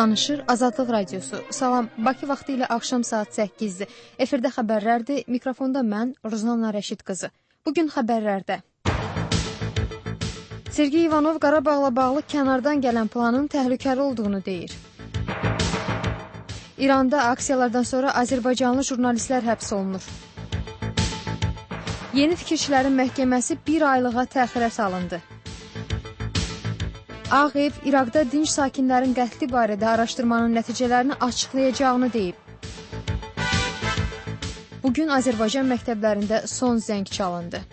Danışır Azadlıq Radiosu. Salam, Bakı vaxtı ilə axşam saat 8-dir. Efirdə xəbərlərdir. Mikrofonda mən, Ruzanna Rəşid qızı. Bugün xəbərlərdə. Sergey Ivanov Qarabağla bağlı kənardan gələn planın təhlükəli olduğunu deyir. İranda aksiyalardan sonra Azərbaycanlı jurnalistlər həbs olunur. Yeni Fikirçilərin Məhkəməsi bir aylığa təxirə salındı. Ağ Ev İraqda dinc sakinlərin qətli barədə araşdırmanın nəticələrini açıqlayacağını deyib. Bugün Azərbaycan məktəblərində son zəng çalındı.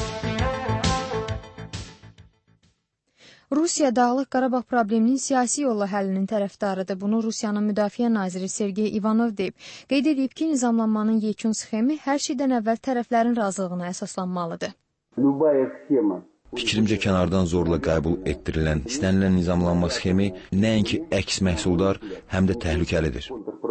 Rusiya Dağlıq Qarabağ probleminin siyasi yolla həllinin tərəfdarıdır. Bunu Rusiyanın Müdafiə naziri Sergey Ivanov deyib. Qeyd edib ki, nizamlanmanın yekun sxemi hər şeydən əvvəl tərəflərin razılığına əsaslanmalıdır. Fikrimcə kənardan zorla qəbul etdirilən, istənilən nizamlanma sxemi nəinki əks məhsuldar, həm də təhlükəlidir.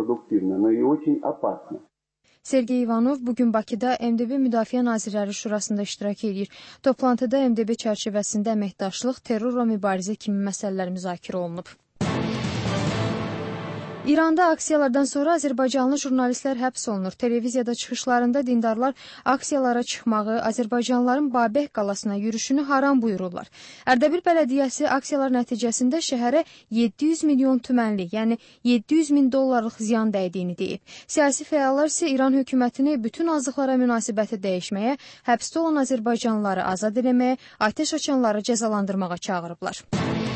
Sergey Ivanov bugün Bakıda MDB Müdafiə Nazirləri Şurasında iştirak edir. Toplantıda MDB çərçivəsində əməkdaşlıq, terrorla mübarizə kimi məsələlər müzakirə olunub. İranda aksiyalardan sonra Azərbaycanlı jurnalistlər həbs olunur. Televiziyada çıxışlarında dindarlar aksiyalara çıxmağı, Azərbaycanlıların Babək qalasına yürüşünü haram buyururlar. Ərdəbil bələdiyyəsi aksiyalar nəticəsində şəhərə 700 milyon tümənli, yəni 700 min dollarlıq ziyan dəydiyini deyib. Siyasi fəallar isə İran hökumətini bütün azlıqlara münasibəti dəyişməyə, həbsdə olan Azərbaycanlıları azad eləməyə, atəş açanları cəzalandırmağa çağırıblar.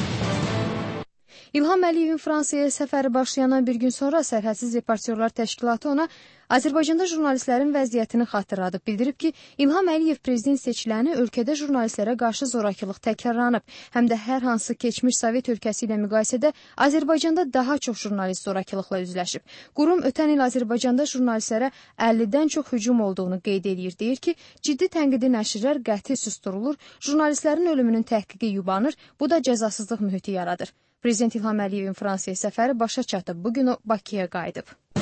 İlham Əliyevin Fransaya səfəri başlayandan bir gün sonra Sərhədsiz Reportyorlar Təşkilatı ona Azərbaycanda jurnalistlərin vəziyyətini xatırladıb. Bildirib ki, İlham Əliyev prezident seçiləni ölkədə jurnalistlərə qarşı zorakılıq təkrarlanıb. Həm də hər hansı keçmiş Sovet ölkəsi ilə müqayisədə Azərbaycanda daha çox jurnalist zorakılıqla üzləşib. Qurum ötən il Azərbaycanda jurnalistlərə 50-dən çox hücum olduğunu qeyd edir. Deyir ki, ciddi tənqidi nəşrlər qəti susturulur, jurnalistlərin ölümünün təhqiqi yubanır, bu da cəzasızlıq mühiti yaradır. Prezident İlham Əliyevin Fransaya səfəri başa çatıb. Bugün o Bakıya qayıdıb.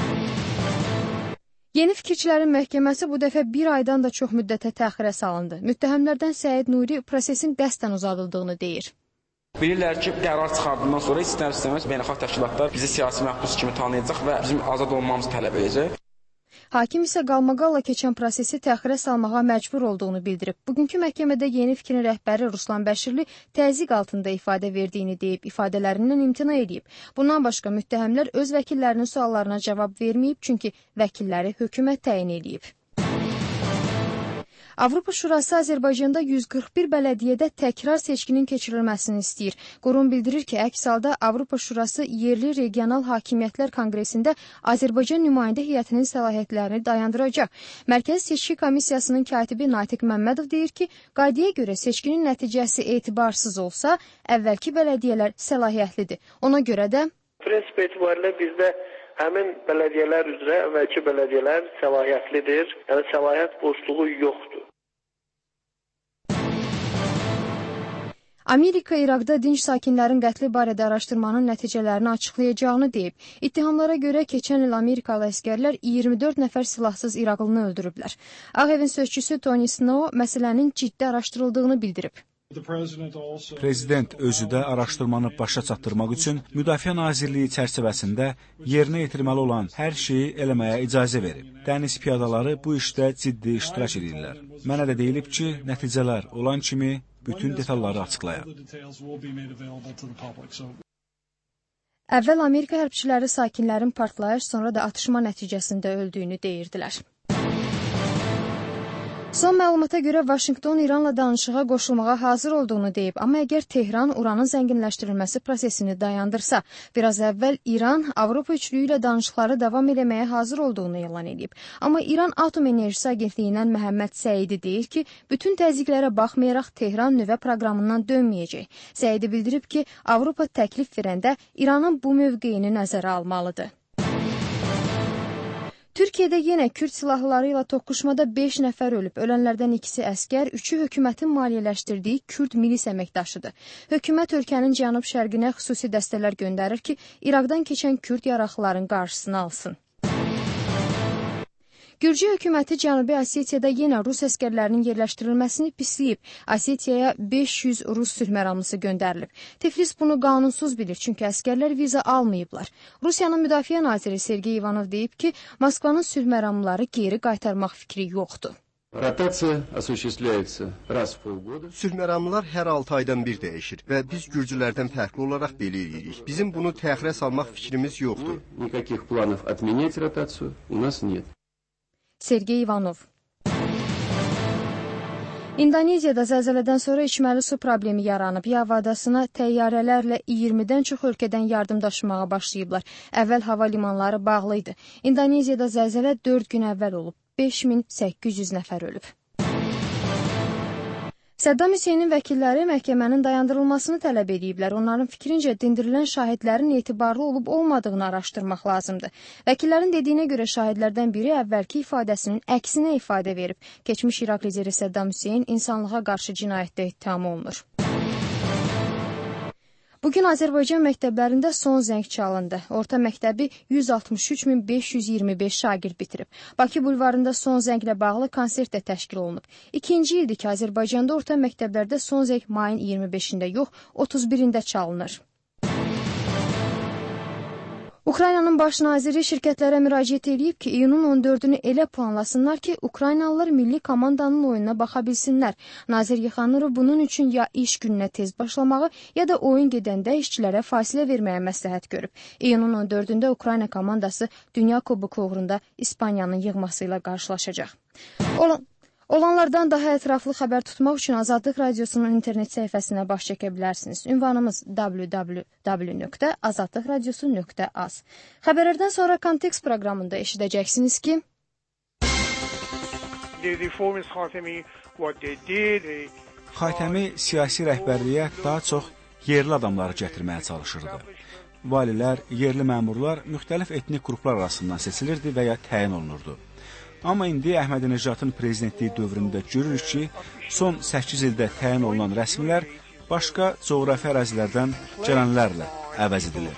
Yeni Fikirçilərin Məhkəməsi bu dəfə bir aydan da çox müddətə təxirə salındı. Müttəhəmlərdən Səid Nuri prosesin qəsdən uzadıldığını deyir. Bilirlər ki, qərar çıxardığından sonra istər-istəməz beynəlxalq təşkilatlar bizi siyasi məhbus kimi tanıyacaq və bizim azad olmamızı tələb edəcək. Hakim isə qalmaqalla keçən prosesi təxirə salmağa məcbur olduğunu bildirib. Bugünkü məhkəmədə Yeni Fikrin rəhbəri Ruslan Bəşirli təzyiq altında ifadə verdiyini deyib, ifadələrindən imtina edib. Bundan başqa müttəhəmlər öz vəkillərinin suallarına cavab verməyib, çünki vəkilləri hökumət təyin edib. Avropa Şurası Azərbaycanda 141 bələdiyyədə təkrar seçkinin keçirilməsini istəyir. Qurum bildirir ki, əks halda Avropa Şurası yerli regional hakimiyyətlər konqresində Azərbaycan nümayəndə heyətinin səlahiyyətlərini dayandıracaq. Mərkəzi Seçki Komissiyasının katibi Natiq Məmmədov deyir ki, qaydaya görə seçkinin nəticəsi etibarsız olsa, əvvəlki bələdiyyələr səlahiyyətlidir. Ona görə də prinsip etibarilə bizdə həmin bələdiyyələr üzrə əvvəlki bələdiyyələr səlahiyyətlidir, yəni səlahiyyət boşluğu yoxdur. Amerika İraqda dinc sakinlərin qətli barədə araşdırmanın nəticələrini açıqlayacağını deyib. İttihamlara görə keçən il Amerikalı əskərlər 24 nəfər silahsız İraqlını öldürüblər. Ağ Evin sözçüsü Tony Snow məsələnin ciddi araşdırıldığını bildirib. Prezident özü də araşdırmanı başa çatdırmaq üçün Müdafiə Nazirliyi çərçivəsində yerinə yetirməli olan hər şeyi eləməyə icazə verib. Dəniz piyadaları bu işdə ciddi iştirak edirlər. Mənə də deyilib ki, nəticələr olan kimi bütün detalları açıqlayaq. Əvvəl Amerika hərbçiləri sakinlərin partlayış, sonra da atışma nəticəsində öldüyünü deyirdilər. Son məlumata görə Vaşinqton İranla danışığa qoşulmağa hazır olduğunu deyib, amma əgər Tehran uranın zənginləşdirilməsi prosesini dayandırsa, biraz əvvəl İran Avropa üçlüyü ilə danışıqları davam eləməyə hazır olduğunu elan edib. Amma İran Atom Enerjisi Agentliyindən Məhəmməd Səidi deyir ki, bütün təzyiqlərə baxmayaraq Tehran nüvə proqramından dönməyəcək. Səidi bildirib ki, Avropa təklif verəndə İranın bu mövqeyini nəzərə almalıdır. Türkiyədə yenə Kürd silahlıları ilə toqquşmada 5 nəfər ölüb. Ölənlərdən ikisi əskər, 3-ü hökumətin maliyyələşdirdiyi Kürd milis əməkdaşıdır. Hökumət ölkənin cənub-şərqinə xüsusi dəstələr göndərir ki, İraqdan keçən Kürd yaraqlıların qarşısını alsın. Gürcü hökuməti Cənubi Osetiyada yenə Rus əskərlərinin yerləşdirilməsini pisləyib. Osetiyaya 500 Rus sülh məramlısı göndərilib. Tiflis bunu qanunsuz bilir, çünki əskərlər viza almayıblar. Rusiyanın müdafiə naziri Sergey Ivanov deyib ki, Moskvanın sülh məramlıları geri qaytarmaq fikri yoxdur. Sülhməramlılar hər 6 aydan bir dəyişir və biz gürcülərdən fərqli olaraq belə edirik. Bizim bunu təxirə salmaq fikrimiz yoxdur. Sergey Ivanov. İndoneziyada zəlzələdən sonra içməli su problemi yaranıb. Yava adasına təyyarələrlə 20-dən çox ölkədən yardım daşımağa başlayıblar. Əvvəl hava limanları bağlı idi. İndoneziyada zəlzələ 4 gün əvvəl olub. 5800 nəfər ölüb. Səddam Hüseynin vəkilləri məhkəmənin dayandırılmasını tələb ediblər. Onların fikrincə dindirilən şahidlərin etibarlı olub-olmadığını araşdırmaq lazımdır. Vəkillərin dediyinə görə şahidlərdən biri əvvəlki ifadəsinin əksinə ifadə verib. Keçmiş İraq lideri Səddam Hüseyn insanlığa qarşı cinayətdə ittiham olunur. Bugün Azərbaycan məktəblərində son zəng çalındı. Orta məktəbi 163.525 şagird bitirib. Bakı bulvarında son zənglə bağlı konsert də təşkil olunub. İkinci ildir ki, Azərbaycanda orta məktəblərdə son zəng mayın 25-də yox, 31-də çalınır. Ukraynanın baş naziri şirkətlərə müraciət edib ki, iyunun 14-ünü elə planlasınlar ki, Ukraynalılar milli komandanın oyununa baxa bilsinlər. Nazir Yexanurov bunun üçün ya iş gününə tez başlamağı, ya da oyun gedəndə işçilərə fasilə verməyə məsləhət görüb. İyunun 14-ündə Ukrayna komandası Dünya Kuboku uğrunda İspaniyanın yığması ilə qarşılaşacaq. Olanlardan daha ətraflı xəbər tutmaq üçün Azadlıq Radiosunun internet səhifəsinə baş çəkə bilərsiniz. Ünvanımız www.azadlıqradiosu.az. Xəbərlərdən sonra Kontekst proqramında eşidəcəksiniz ki, Xatəmi siyasi rəhbərliyə daha çox yerli adamları gətirməyə çalışırdı. Valilər, yerli məmurlar müxtəlif etnik qruplar arasından seçilirdi və ya təyin olunurdu. Amma indi Əhmədinəcadın prezidentliyi dövründə görürük ki, son 8 ildə təyin olunan rəsmilər başqa coğrafi ərazilərdən gələnlərlə əvəz edilir.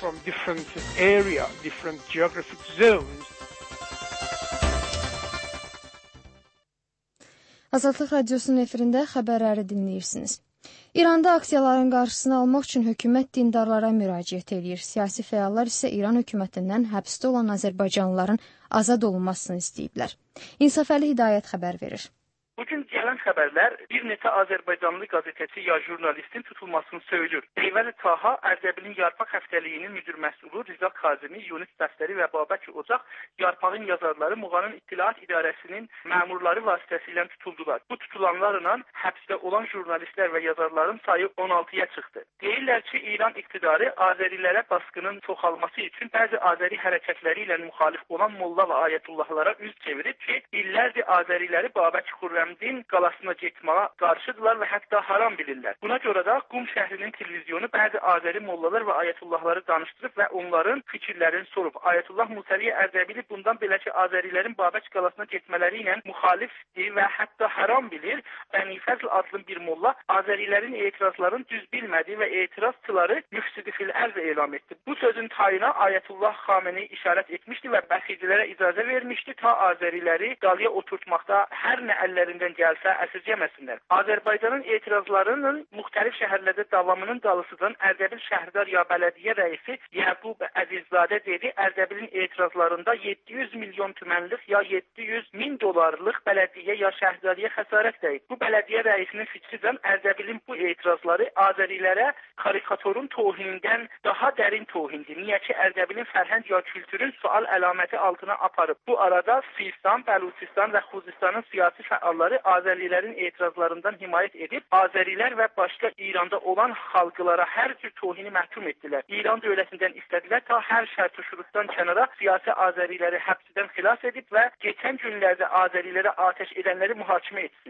Azadlıq Radiosunun efirində xəbərləri dinləyirsiniz. İranda aksiyaların qarşısını almaq üçün hökumət dindarlara müraciət edir. Siyasi fəallar isə İran hökumətindən həbsdə olan azərbaycanlıların azad olunmasını istəyiblər. İnsafəli Hidayət xəbər verir. Bugün gələn xəbərlər bir neçə Azərbaycanlı qazetəçi ya jurnalistin tutulmasını söylür. Eyvəli Taha, Ərdəbilin Yarpaq həftəliyinin müdür məsulü Rıza Kazimi, Yunus Bəstəri və Babək Ocaq Yarpağın yazarları Muğanın İttilaat İdarəsinin məmurları vasitəsilə tutuldular. Bu tutulanlarla həbsdə olan jurnalistlər və yazarların sayı 16-ya çıxdı. Deyirlər ki, İran iqtidarı Azərilərə baskının çoxalması üçün bəzi Azəri hərəkətləri ilə müxalif olan molla və ayətullahlara üz çevirib ki, illərdir Azəriləri Babək Xürrəmdin qalasına getməyə qarşıdırlar və hətta haram bilirlər. Buna görə də Qum şəhrinin televizyonu bəzi Azəri mollalar və ayətullahları danışdırıb və onların fikirlərini sorub. Ayətullah Musəli Ərdəbili bundan belə ki, Azərilərin Babək qalasına getmələri ilə müxalifdir və hətta haram bilir. Bəni Fəzl adlı bir molla Azərilərin etirazlarını düz bilmədi və etirazçıları müfsidi fil ərz elan etdi. Bu sözün tayına Ayətullah Xameneyi işarət etmişdi və bəxicilərə icazə vermişdi ta Azəriləri qalıya oturtmaqda hər nə əllərindən gəlsə əsirgəməsinlər. Azərbaycanın etirazlarının müxtəlif şəhərlərdə davamının dalısıdan Ərdəbil şəhrdar ya bələdiyyə rəisi Yaqub Əzizzadə dedi, Ərdəbilin etirazlarında 700 milyon tümənlik ya 700 min dolarlıq bələdiyyə ya şəhrdariyə xəsarət dəyib. Bu bələdiyyə rəisinin fikridən Ərdəbilin bu etirazları Azərilərə karikaturun tohinindən daha dərin tohindir. Niyə ki, Ərdəbilin fərhəng ya kültürün sual əlaməti altına aparıb. Bu arada Sistan, Bəluçistan və Xuzistanın siyasi fəalları Azərilərin etirazlarından himayət edib, Azərilər və başqa İranda olan xalqlara hər cür tohini məhkum etdilər. İran dövlətindən istədilər ta hər şərt-i şurutdan kənara siyasi Azəriləri həbsdən xilas edib və keçən günlərdə Azərilərə atəş edənləri mühakimə etsin.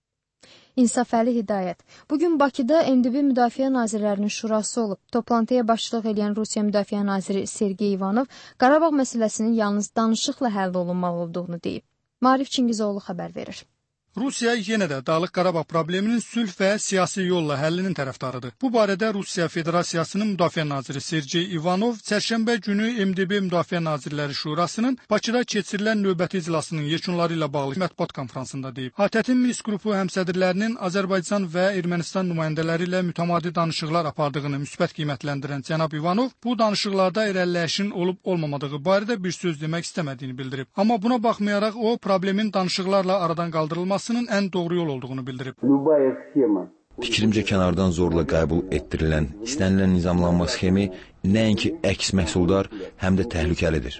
İnsafəli Hidayət. Bugün Bakıda MDB Müdafiə Nazirlərinin Şurası olub. Toplantıya başçılıq edən Rusiya Müdafiə Naziri Sergey Ivanov Qarabağ məsələsinin yalnız danışıqla həll olunmalı olduğunu deyib. Maarif Çingizoğlu xəbər verir. Rusiya yenə də Dağlıq Qarabağ probleminin sülh və siyasi yolla həllinin tərəfdarıdır. Bu barədə Rusiya Federasiyasının Müdafiə naziri Sergey Ivanov çərşənbə günü MDB Müdafiə Nazirləri Şurasının Bakıda keçirilən növbəti iclasının yekunları ilə bağlı mətbuat konfransında deyib. ATƏT-in Minsk qrupu həmsədrlərinin Azərbaycan və Ermənistan nümayəndələri ilə mütəmadi danışıqlar apardığını müsbət qiymətləndirən cənab Ivanov bu danışıqlarda irəliləyişin olub-olmamadığı barədə bir söz demək istəmədiyini bildirib. Amma buna baxmayaraq o problemin danışıqlarla aradan qaldırılması ən doğru yol olduğunu bildirib. Fikrimcə kənardan zorla qəbul etdirilən, istənilən nizamlanma sxemi nəinki əks məhsuldar, həm də təhlükəlidir.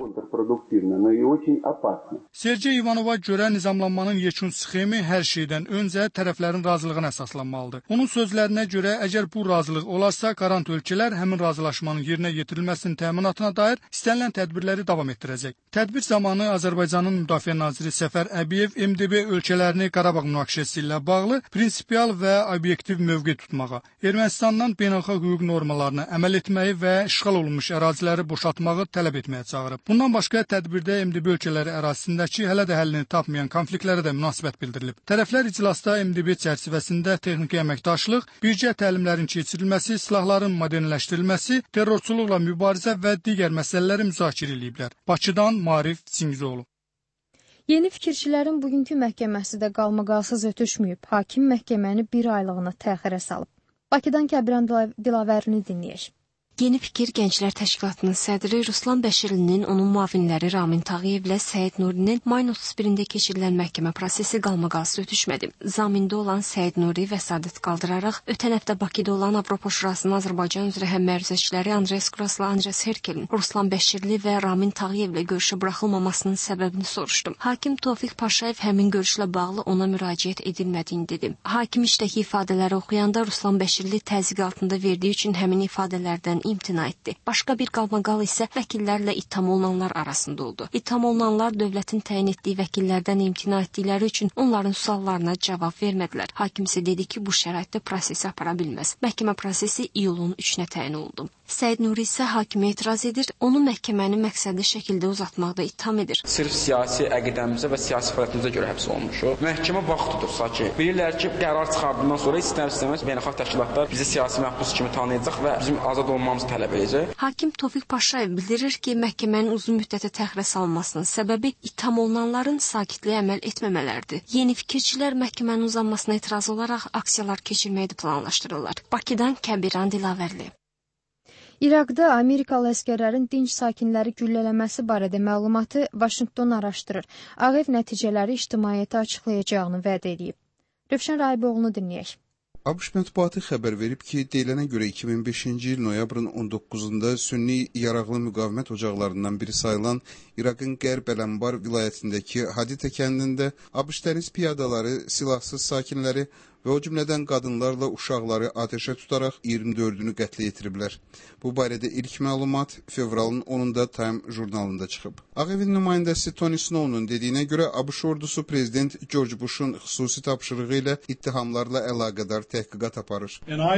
Sergey Ivanova görə nizamlanmanın yekun sxemi hər şeydən öncə tərəflərin razılığına əsaslanmalıdır. Onun sözlərinə görə, əgər bu razılıq olarsa, qarant ölkələr həmin razılaşmanın yerinə yetirilməsinin təminatına dair istənilən tədbirləri davam etdirəcək. Tədbir zamanı Azərbaycanın Müdafiə naziri Səfər Əbiyev MDB ölkələrini Qarabağ münaqişəsi ilə bağlı prinsipial və obyektiv mövqe tutmağa, Ermənistandan beynəlxalq hüquq normalarına əməl etməyi və işğal olunmuş əraziləri boşaltmağı tələb etməyə çağırıb. Bundan başqa tədbirdə MDB ölkələri ərazisindəki hələ də həllini tapmayan konfliktlərə də münasibət bildirilib. Tərəflər iclasda MDB çərçivəsində texniki əməkdaşlıq, birgə təlimlərin keçirilməsi, silahların modernləşdirilməsi, terrorçuluqla mübarizə və digər məsələləri müzakirə ediblər. Bakıdan Marif Çingizoğlu. Yeni fikirçilərin bugünkü məhkəməsi də qalmaqalsız ötüşməyib. Hakim məhkəməni bir aylığına təxirə salıb. Bakıdan Kəbran Dilavərini dinləyək. Yeni Fikir Gənclər Təşkilatının sədri Ruslan Bəşirlinin, onun müavinləri Ramin Tağıyevlə Səid Nurinin mayın 31-də keçirilən məhkəmə prosesi qalmaqalsız ötüşmədi. Zamində olan Səid Nuri vəsadət qaldıraraq, ötən həftə Bakıda olan Avropa Şurasının Azərbaycan üzrə həmməruzəçiləri Andres Kurasla Andres Herkelin Ruslan Bəşirli və Ramin Tağıyevlə görüşə buraxılmamasının səbəbini soruşdum. Hakim Tofiq Paşayev həmin görüşlə bağlı ona müraciət edilmədiyini dedi. Hakim işdəki ifadələri oxuyanda Ruslan Bəşirli təzyiq altında verdiyi üçün həmin ifadələrdən imtina etdi. Başqa bir qalmaqal isə vəkillərlə ittiham olunanlar arasında oldu. İttiham olunanlar dövlətin təyin etdiyi vəkillərdən imtina etdikləri üçün onların suallarına cavab vermədilər. Hakim isə dedi ki, bu şəraitdə prosesi apara bilməz. Məhkəmə prosesi iyulun 3-nə təyin olundu. Səid Nuri isə hakimə etiraz edir, onu məhkəməni məqsədli şəkildə uzatmaqda ittiham edir. Sırf siyasi əqidəmizə və siyasi fəaliyyətimizə görə həbs olunmuşuq. Məhkəmə vaxt tutursa ki, bilirlər ki, qərar çıxardığından sonra istər-istəməz beynəlxalq təşkilatlar bizi siyasi məhbus kimi tanıyacaq və bizim azad olmamızı tələb edəcək. Hakim Tofiq Paşayev bildirir ki, məhkəmənin uzun müddətə təxirə salınmasının səbəbi ittiham olunanların sakitliyə əməl etməmələridir. Yeni fikirçilər məhkəmənin uzanmasına etiraz olaraq aksiyalar keçirməyi planlaşdırırlar. Bakıdan Kəbiran Dilavərli. İraqda Amerikalı əskərlərin dinc sakinləri güllələməsi barədə məlumatı Vaşinqton araşdırır. Ağ Ev nəticələri ictimaiyyətə açıqlayacağını vəd edib. Rövşən Rahiboğlu'nu dinləyək. ABŞ mətbuatı xəbər verib ki, deyilənə görə 2005-ci il noyabrın 19-da sünni yaraqlı müqavimət ocaqlarından biri sayılan İraqın Qərb Ələmbar vilayətindəki Haditə kəndində ABŞ dəniz piyadaları silahsız sakinləri və o cümlədən qadınlarla uşaqları atəşə tutaraq 24-ünü qətlə yetiriblər. Bu barədə ilk məlumat fevralın 10-da Time jurnalında çıxıb. Ağ Evin nümayəndəsi Tony Snow'un dediyinə görə ABŞ ordusu prezident George Bush'un xüsusi tapşırığı ilə ittihamlarla əlaqədar təhqiqat aparır.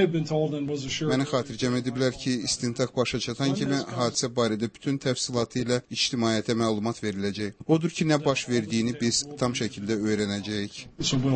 Məni xatircəm ediblər ki, istintaq başa çatan kimi hadisə barədə bütün təfsilatı ilə ictimaiyyətə məlumat veriləcək. Odur ki, nə baş verdiyini biz tam şəkildə öyrənəcəyik.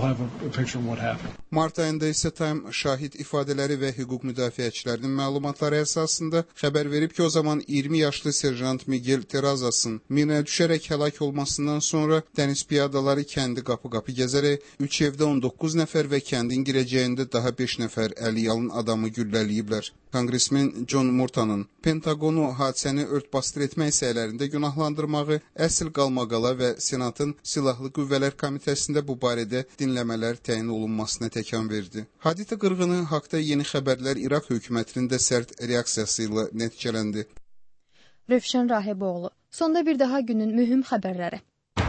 Mart ayında isə Time şahid ifadələri və hüquq müdafiəçilərinin məlumatları əsasında xəbər verib ki, o zaman 20 yaşlı serjant Miguel Terrazas'ın minə düşərək həlak olmasından sonra dəniz piyadaları kəndi qapı-qapı gəzərək 3 evdə 19 nəfər və kəndin girəcəyində daha 5 nəfər əliyalın adamı gülləliyiblər. Konqresmen John Murtanın Pentagonu hadisəni örtbasdır etmək səylərində günahlandırmağı, əsl qalmaqala və Senatın Silahlı Qüvvələr Komitəsində bu barədə dinləmələr təyin olunmasına təkan verdi. Haditə qırğını haqda Yeni Xəbərlər İraq hökumətinin də sərt reaksiyası ilə nəticələndi. Rövşən Rahiboğlu. Sonda bir daha günün mühüm xəbərləri.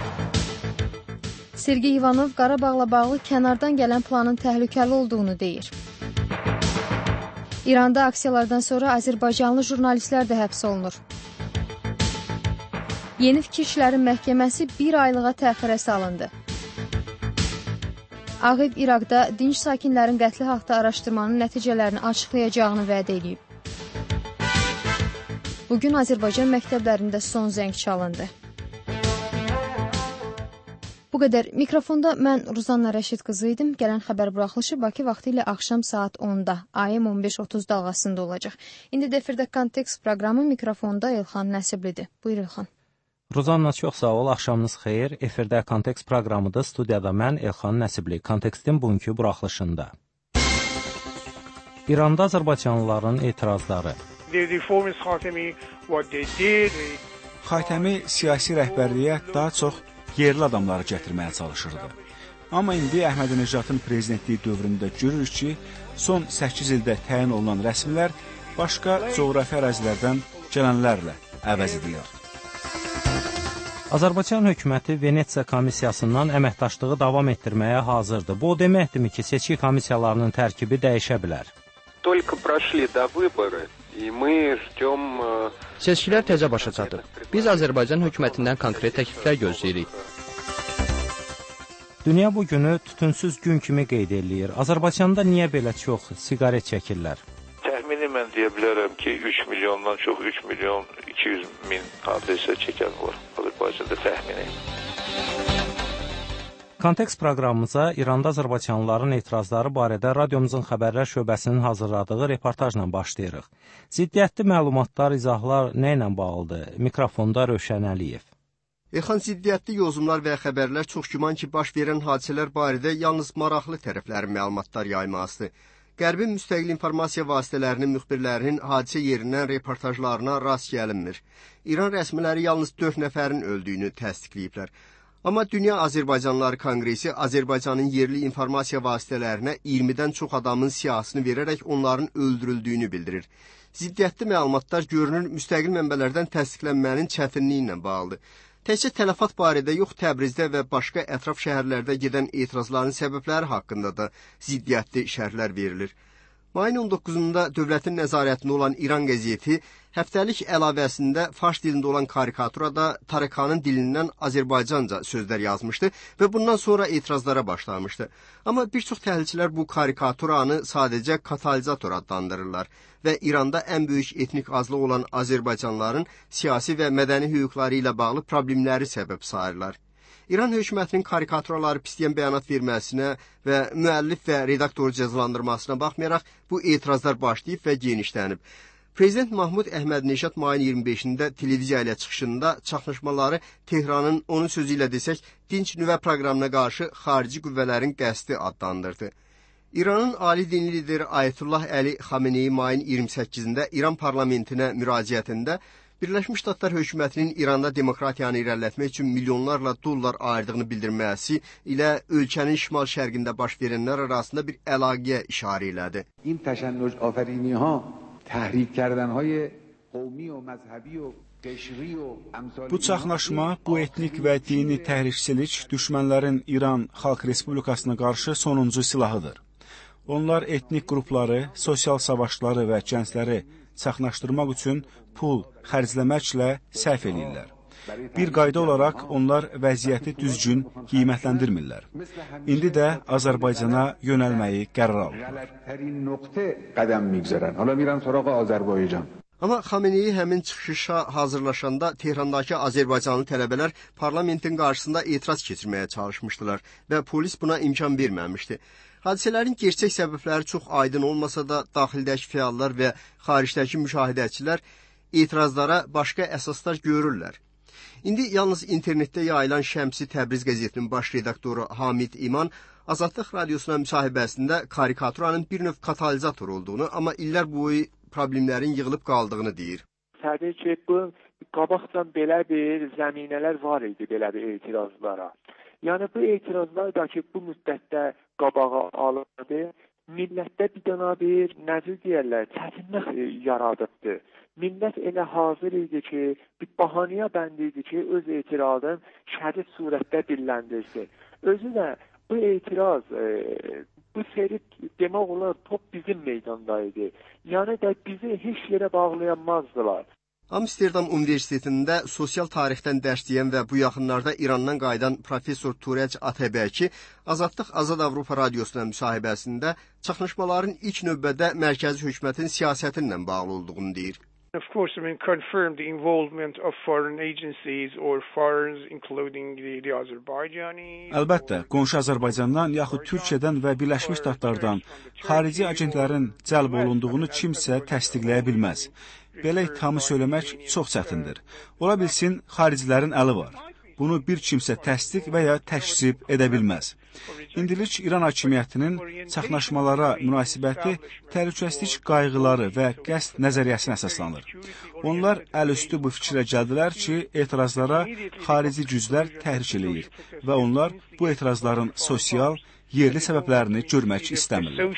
Sergey Ivanov Qarabağla bağlı kənardan gələn planın təhlükəli olduğunu deyir. İranda aksiyalardan sonra Azərbaycanlı jurnalistlər də həbs olunur. Yeni fikirçilərin məhkəməsi bir aylığa təxirə salındı. Ağ Ev İraqda dinc sakinlərin qətli haqda araşdırmanın nəticələrini açıqlayacağını vəd edib. Bugün Azərbaycan məktəblərində son zəng çalındı. Bu qədər. Mikrofonda mən Ruzanna Rəşid qızı idim. Gələn xəbər buraxılışı Bakı vaxtı ilə axşam saat 10-da, AM 15:30 dalğasında olacaq. İndi də efirdə Kontekst proqramı, mikrofonda Elxan Nəsiblidir. Buyur Elxan. Ruzanna, çox sağ ol, axşamınız xeyir. Efirdə Kontekst proqramıdır, studiyada mən Elxan Nəsibli. Kontekstin bugünkü buraxılışında. İranda Azərbaycanlıların etirazları. Xatəmi siyasi rəhbərliyə daha çox yerli adamları gətirməyə çalışırdı. Amma indi Əhmədinəcadın prezidentliyi dövründə görürük ki, son 8 ildə təyin olunan rəsmilər başqa coğrafi ərazilərdən gələnlərlə əvəz edilir. Azərbaycan hökuməti Venesiya komissiyasından əməkdaşlığı davam etdirməyə hazırdır. Bu o deməkdirmi ki, seçki komissiyalarının tərkibi dəyişə bilər? Seçkilər tezə başa çatıb. Biz Azərbaycan hökumətindən konkret təkliflər gözləyirik. Dünya bu günü tütünsüz gün kimi qeyd eləyir. Azərbaycanda niyə belə çox siqaret çəkirlər? Təxmini mən deyə bilərəm ki, 3 milyondan çox 3 milyon 200 min adresə çəkən var Azərbaycanda təxmini. Kontekst proqramımıza İranda Azərbaycanlıların etirazları barədə radiomuzun xəbərlər şöbəsinin hazırladığı reportajla başlayırıq. Ziddiyyətli məlumatlar, izahlar nə ilə bağlıdır? Mikrofonda Rövşən Əliyev. Elxan, ziddiyyətli yozumlar və xəbərlər çox güman ki, baş verən hadisələr barədə yalnız maraqlı tərəflərin məlumatlar yaymasıdır. Qərbin müstəqil informasiya vasitələrinin müxbirlərinin hadisə yerindən reportajlarına rast gəlinmir. İran rəsmiləri yalnız 4 nəfərin öldüyünü təsdiqləyiblər. Amma Dünya Azərbaycanlıları Konqresi Azərbaycanın yerli informasiya vasitələrinə 20-dən çox adamın siyasını verərək onların öldürüldüyünü bildirir. Ziddiyyətli məlumatlar görünür müstəqil mənbələrdən təsdiqlənmənin çətinliyi ilə bağlıdır. Təkcə tələfat barədə yox, Təbrizdə və başqa ətraf şəhərlərdə gedən etirazların səbəbləri haqqında da ziddiyyətli şərhlər verilir. Mayın 19-da dövlətin nəzarətində olan İran qəzeti həftəlik əlavəsində fars dilində olan karikaturada Tarakanın dilindən Azərbaycanca sözlər yazmışdı və bundan sonra etirazlara başlamışdı. Amma bir çox təhlilçilər bu karikaturanı sadəcə katalizator adlandırırlar və İranda ən böyük etnik azlıq olan Azərbaycanlıların siyasi və mədəni hüquqları ilə bağlı problemləri səbəb sayırlar. İran hökumətinin karikaturaları pisləyən bəyanat verməsinə və müəllif və redaktor cəzalandırmasına baxmayaraq bu etirazlar başlayıb və genişlənib. Prezident Mahmud Əhmədinəcad mayın 25-də televiziya ilə çıxışında çaxnaşmaları Tehranın, onun sözü ilə desək, dinc nüvə proqramına qarşı xarici qüvvələrin qəsdi adlandırdı. İranın ali dini lideri Ayətullah Əli Xameneyi mayın 28-də İran parlamentinə müraciətində Birləşmiş Ştatlar hökumətinin İranda demokratiyanı irələtmək üçün milyonlarla dollar ayırdığını bildirməsi ilə ölkənin şimal-şərqində baş verənlər arasında bir əlaqəyə işarə elədi. Bu çaxnaşma, bu etnik və dini təhrikçilik düşmənlərin İran Xalq Respublikasına qarşı sonuncu silahıdır. Onlar etnik qrupları, sosial savaşları və gəncləri çaxnaşdırmaq üçün pul xərcləməklə səhv edirlər. Bir qayda olaraq onlar vəziyyəti düzgün qiymətləndirmirlər. İndi də Azərbaycana yönəlməyi qərar alırlar. Amma Xameneyi həmin çıxışa hazırlaşanda Tehrandakı Azərbaycanlı tələbələr parlamentin qarşısında etiraz keçirməyə çalışmışdılar və polis buna imkan verməmişdi. Hadisələrin gerçək səbəbləri çox aydın olmasa da daxildəki fəallar və xaricdəki müşahidəçilər etirazlara başqa əsaslar görürlər. İndi yalnız internetdə yayılan Şəmsi Təbriz qəzetinin baş redaktoru Hamid İman Azadlıq Radiosuna müsahibəsində karikaturanın bir növ katalizator olduğunu, amma illər boyu problemlərin yığılıb qaldığını deyir. Təbii ki, bu qabaqdan belə bir zəminələr var idi, belə bir etirazlara. Yəni bu etirazlar da ki, bu müddətdə qabağa alındı, millətdə bir dənə bir necə deyirlər, çətinlik yaradıbdı. Millət elə hazır idi ki, bir bahanəyə bənd idi ki, öz etirazını şədid surətdə dilləndirsin. Özü də bu etiraz, bu seri demək olar top bizim meydandaydı. Yəni də bizi heç yerə bağlayamazdılar. Amsterdam Universitetində sosial tarixdən dərs deyən və bu yaxınlarda İrandan qayıdan professor Turec Atabəki Azadlıq Azad Avropa Radiosuna müsahibəsində çaxnaşmaların ilk növbədə mərkəzi hökumətin siyasəti ilə bağlı olduğunu deyir. Of course, confirm the involvement of foreign agencies or foreigners, including the Azərbaycani. Əlbəttə, qonşu Azərbaycandan yaxud Türkiyədən və Birləşmiş Ştatlardan xarici agentlərin cəlb olunduğunu kimsə təsdiqləyə bilməz. Belə ittihamı söyləmək çox çətindir. Ola bilsin, xaricilərin əli var. Bunu bir kimsə təsdiq və ya təkzib edə bilməz. İndilik İran hakimiyyətinin çaxnaşmalara münasibəti təhlükəsizlik qayğıları və qəsd nəzəriyyəsinə əsaslanır. Onlar əlüstü bu fikrə gəldilər ki, etirazlara xarici güclər təhrik eləyir və onlar bu etirazların sosial, yerli səbəblərini görmək istəmirlər.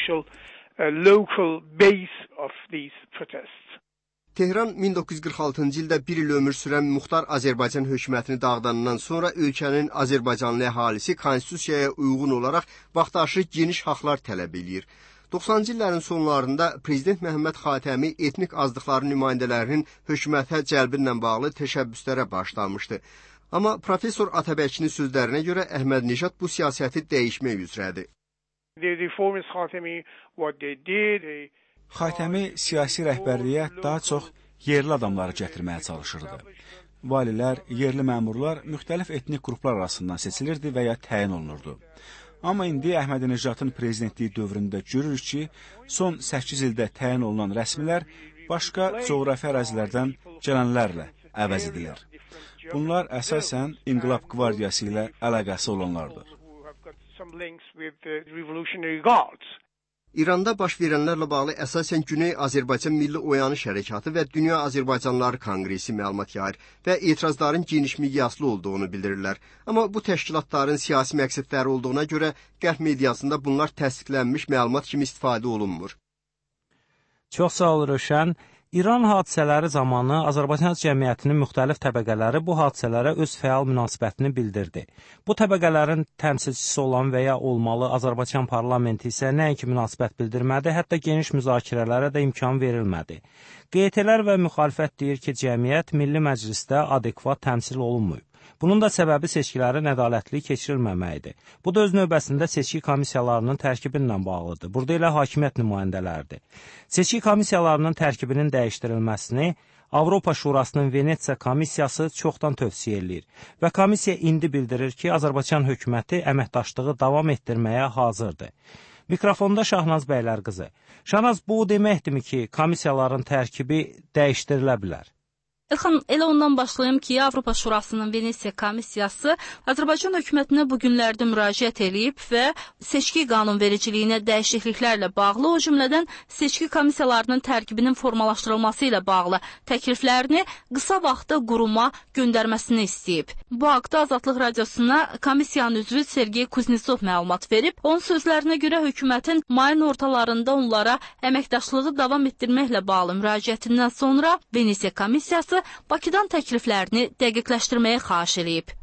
Tehran 1946-cı ildə bir il ömür sürən Muxtar Azərbaycan hökumətini dağıdandan sonra ölkənin Azərbaycanlı əhalisi konstitusiyaya uyğun olaraq vaxtaşı geniş haqlar tələb edir. 90-cı illərin sonlarında Prezident Məhəmməd Xatəmi etnik azlıqların nümayəndələrinin hökumətə cəlbi ilə bağlı təşəbbüslərə başlamışdı. Amma professor Atabəkinin sözlərinə görə Əhmədnejad bu siyasəti dəyişmək üzrədir. Xatəmi siyasi rəhbərliyə daha çox yerli adamları gətirməyə çalışırdı. Valilər, yerli məmurlar müxtəlif etnik qruplar arasından seçilirdi və ya təyin olunurdu. Amma indi Əhmədinejadın prezidentliyi dövründə görürük ki, son 8 ildə təyin olunan rəsmilər başqa coğrafi ərazilərdən gələnlərlə əvəz edilir. Bunlar əsasən İnqilab Qvardiyası ilə əlaqəsi olanlardır. İranda baş verənlərlə bağlı əsasən Güney Azərbaycan Milli Oyanış Hərəkatı və Dünya Azərbaycanlıları Konqresi məlumat yayır və etirazların geniş miqyaslı olduğunu bildirirlər. Amma bu təşkilatların siyasi məqsədləri olduğuna görə qərb mediasında bunlar təsdiqlənmiş məlumat kimi istifadə olunmur. Çox sağ ol Rövşən. İran hadisələri zamanı Azərbaycan cəmiyyətinin müxtəlif təbəqələri bu hadisələrə öz fəal münasibətini bildirdi. Bu təbəqələrin təmsilçisi olan və ya olmalı Azərbaycan parlamenti isə nəinki münasibət bildirmədi, hətta geniş müzakirələrə də imkan verilmədi. QT-lər və müxalifət deyir ki, cəmiyyət Milli Məclisdə adekvat təmsil olunmayıb. Bunun da səbəbi seçkilərin ədalətli keçirilməməyidir. Bu da öz növbəsində seçki komissiyalarının tərkibi ilə bağlıdır. Burada elə hakimiyyət nümayəndələridir. Seçki komissiyalarının tərkibinin dəyişdirilməsini Avropa Şurasının Venesiya komissiyası çoxdan tövsiyə eləyir və komissiya indi bildirir ki, Azərbaycan hökuməti əməkdaşlığı davam etdirməyə hazırdır. Mikrofonda Şahnaz Bəylərqızı. Şahnaz, bu deməkdirmi ki, komissiyaların tərkibi dəyişdirilə bilər? Elxan, elə ondan başlayım ki, Avropa Şurasının Venesiya komissiyası Azərbaycan hökumətinə bu günlərdə müraciət edib və seçki qanunvericiliyinə dəyişikliklərlə bağlı, o cümlədən seçki komissiyalarının tərkibinin formalaşdırılması ilə bağlı təkliflərini qısa vaxtda quruma göndərməsini istəyib. Bu haqda Azadlıq Radiosuna komissiyanın üzvü Sergey Kuznetsov məlumat verib. Onun sözlərinə görə hökumətin mayın ortalarında onlara əməkdaşlığı davam etdirməklə bağlı müraciətindən sonra Venesiya komissiyası Bakıdan təkliflərini dəqiqləşdirməyə xahiş edib.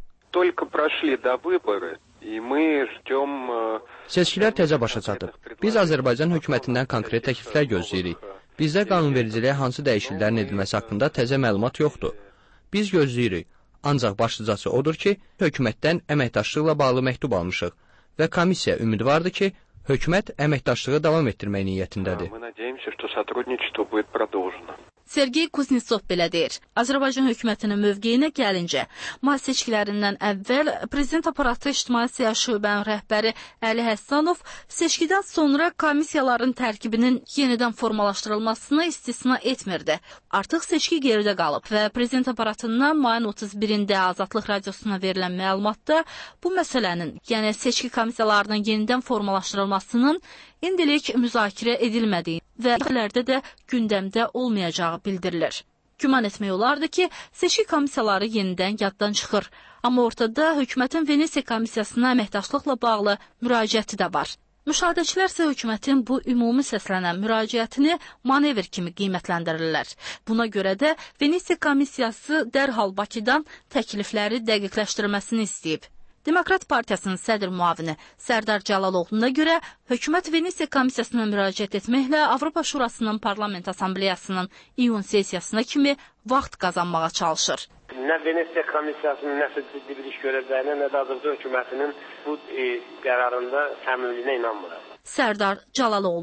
Seçkilər tezə başa çatıb. Biz Azərbaycan hökumətindən konkret təkliflər gözləyirik. Bizdə qanunvericiliyə hansı dəyişikliklərin edilməsi haqqında təzə məlumat yoxdur. Biz gözləyirik. Ancaq başlıcası odur ki, hökumətdən əməkdaşlıqla bağlı məktub almışıq və komissiya ümidvardır ki, hökumət əməkdaşlığı davam etdirmək niyyətindədir. Sergey Kuznetsov belə deyir. Azərbaycan hökumətinin mövqeyinə gəlincə, may seçkilərindən əvvəl Prezident Aparatı İctimai Siyasi Şöbənin rəhbəri Əli Həssanov seçkidən sonra komissiyaların tərkibinin yenidən formalaşdırılmasını istisna etmirdi. Artıq seçki geridə qalıb və Prezident Aparatından mayın 31-də Azadlıq Radiosuna verilən məlumatda bu məsələnin, yəni seçki komissiyalarının yenidən formalaşdırılmasının indilik müzakirə edilmədiyi və ilərdə də gündəmdə olmayacağı bildirilir. Güman etmək olardı ki, seçki komissiyaları yenidən yaddan çıxır. Amma ortada hökumətin Venesiya komissiyasına əməkdaşlıqla bağlı müraciəti də var. Müşahidəçilər isə hökumətin bu ümumi səslənən müraciətini manevr kimi qiymətləndirirlər. Buna görə də Venesiya komissiyası dərhal Bakıdan təklifləri dəqiqləşdirməsini istəyib. Demokrat Partiyasının sədr müavini Sərdar Cəlaloğlu'na görə hökumət Venesiya komissiyasına müraciət etməklə Avropa Şurasının Parlament Assambleyasının iyun sessiyasına kimi vaxt qazanmağa çalışır. Nə Venesiya komissiyasının nəsə ciddi bir iş görəcəyinə, nə də Azərbaycan hökumətinin bu qərarında səmimiliyinə inanmıram. Sərdar Cəlaloğlu.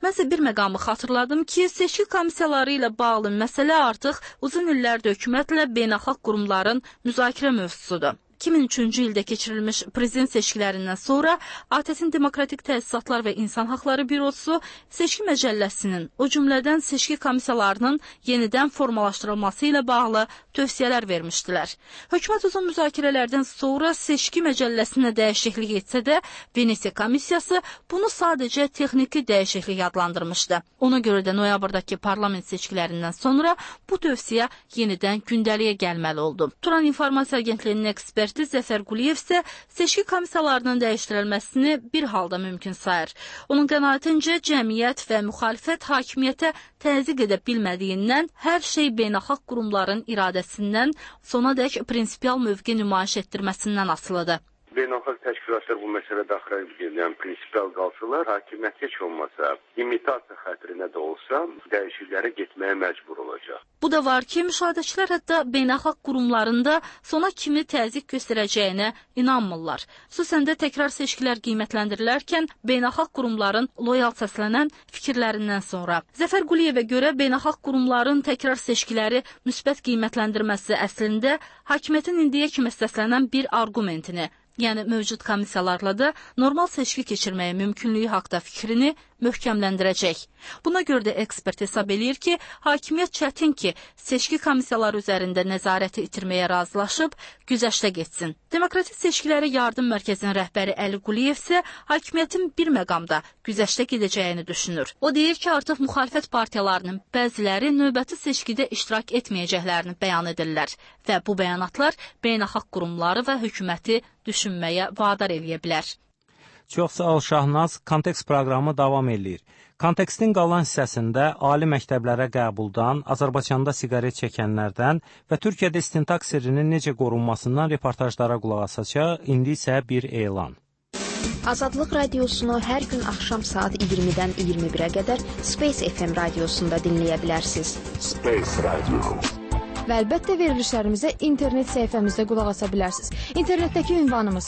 Mənsə bir məqamı xatırladım ki, seçki komissiyaları ilə bağlı məsələ artıq uzun illərdir hökumətlə beynəlxalq qurumların müzakirə mövzusudur. 2003-cü ildə keçirilmiş prezident seçkilərindən sonra ATƏT-in Demokratik Təsisatlar və İnsan Haqları Bürosu seçki məcəlləsinin, o cümlədən seçki komissiyalarının yenidən formalaşdırılması ilə bağlı tövsiyələr vermişdilər. Hökumət uzun müzakirələrdən sonra seçki məcəlləsinə dəyişiklik etsə də, Venesiya komissiyası bunu sadəcə texniki dəyişiklik adlandırmışdı. Ona görə də noyabrdakı parlament seçkilərindən sonra bu tövsiyə yenidən gündəliyə gəlməli oldu. Turan İnformasiya Agentliyinin eksperti Zəfər Quliyev isə seçki komissiyalarının dəyişdirilməsini bir halda mümkün sayır. Onun qənaətincə cəmiyyət və müxalifət hakimiyyətə təzyiq edə bilmədiyindən hər şey beynəlxalq qurumların iradəsindən sonadək prinsipial mövqe nümayiş etdirməsindən asılıdır. Beynəlxalq təşkilatlar bu məsələdə prinsipial qalsalar, hakimiyyət heç olmasa, imitasiya xətrinə də olsa, dəyişikliklərə getməyə məcbur olacaq. Bu da var ki, müşahidəçilər hətta beynəlxalq qurumlarında sona kimi təzyiq göstərəcəyinə inanmırlar. Xüsusən də təkrar seçkilər qiymətləndirilərkən beynəlxalq qurumların loyal səslənən fikirlərindən sonra. Zəfər Quliyevə görə beynəlxalq qurumların təkrar seçkiləri müsbət qiymətləndirməsi əslində hakimiyyətin indiyə kimi səslənən bir argumentini, yəni mövcud komissiyalarla da normal seçki keçirməyə mümkünlüyü haqda fikrini möhkəmləndirəcək. Buna görə də ekspert hesab eləyir ki, hakimiyyət çətin ki, seçki komissiyaları üzərində nəzarəti itirməyə razılaşıb, güzəştə getsin. Demokratik Seçkiləri Yardım Mərkəzinin rəhbəri Əli Quliyev isə hakimiyyətin bir məqamda güzəştə gedəcəyini düşünür. O deyir ki, artıq müxalifət partiyalarının bəziləri növbəti seçkidə iştirak etməyəcəklərini bəyan edirlər və bu bəyanatlar beynəlxalq qurumları və hökuməti düşünməyə vadar eləyə bilər. Çox sağ ol Şahnaz, Kontekst proqramı davam edir. Kontekstin qalan hissəsində ali məktəblərə qəbuldan, Azərbaycanda siqaret çəkənlərdən və Türkiyədə istintaq sirrinin necə qorunmasından reportajlara qulaq asacaq, indi isə bir elan. Azadlıq radiosunu hər gün axşam saat 20-dən 21-ə qədər Space FM radiosunda dinləyə bilərsiniz. Space Radio. Və əlbəttə verilişlərimizə internet səhifəmizdə qulaq asa bilərsiniz. İnternetdəki ünvanımız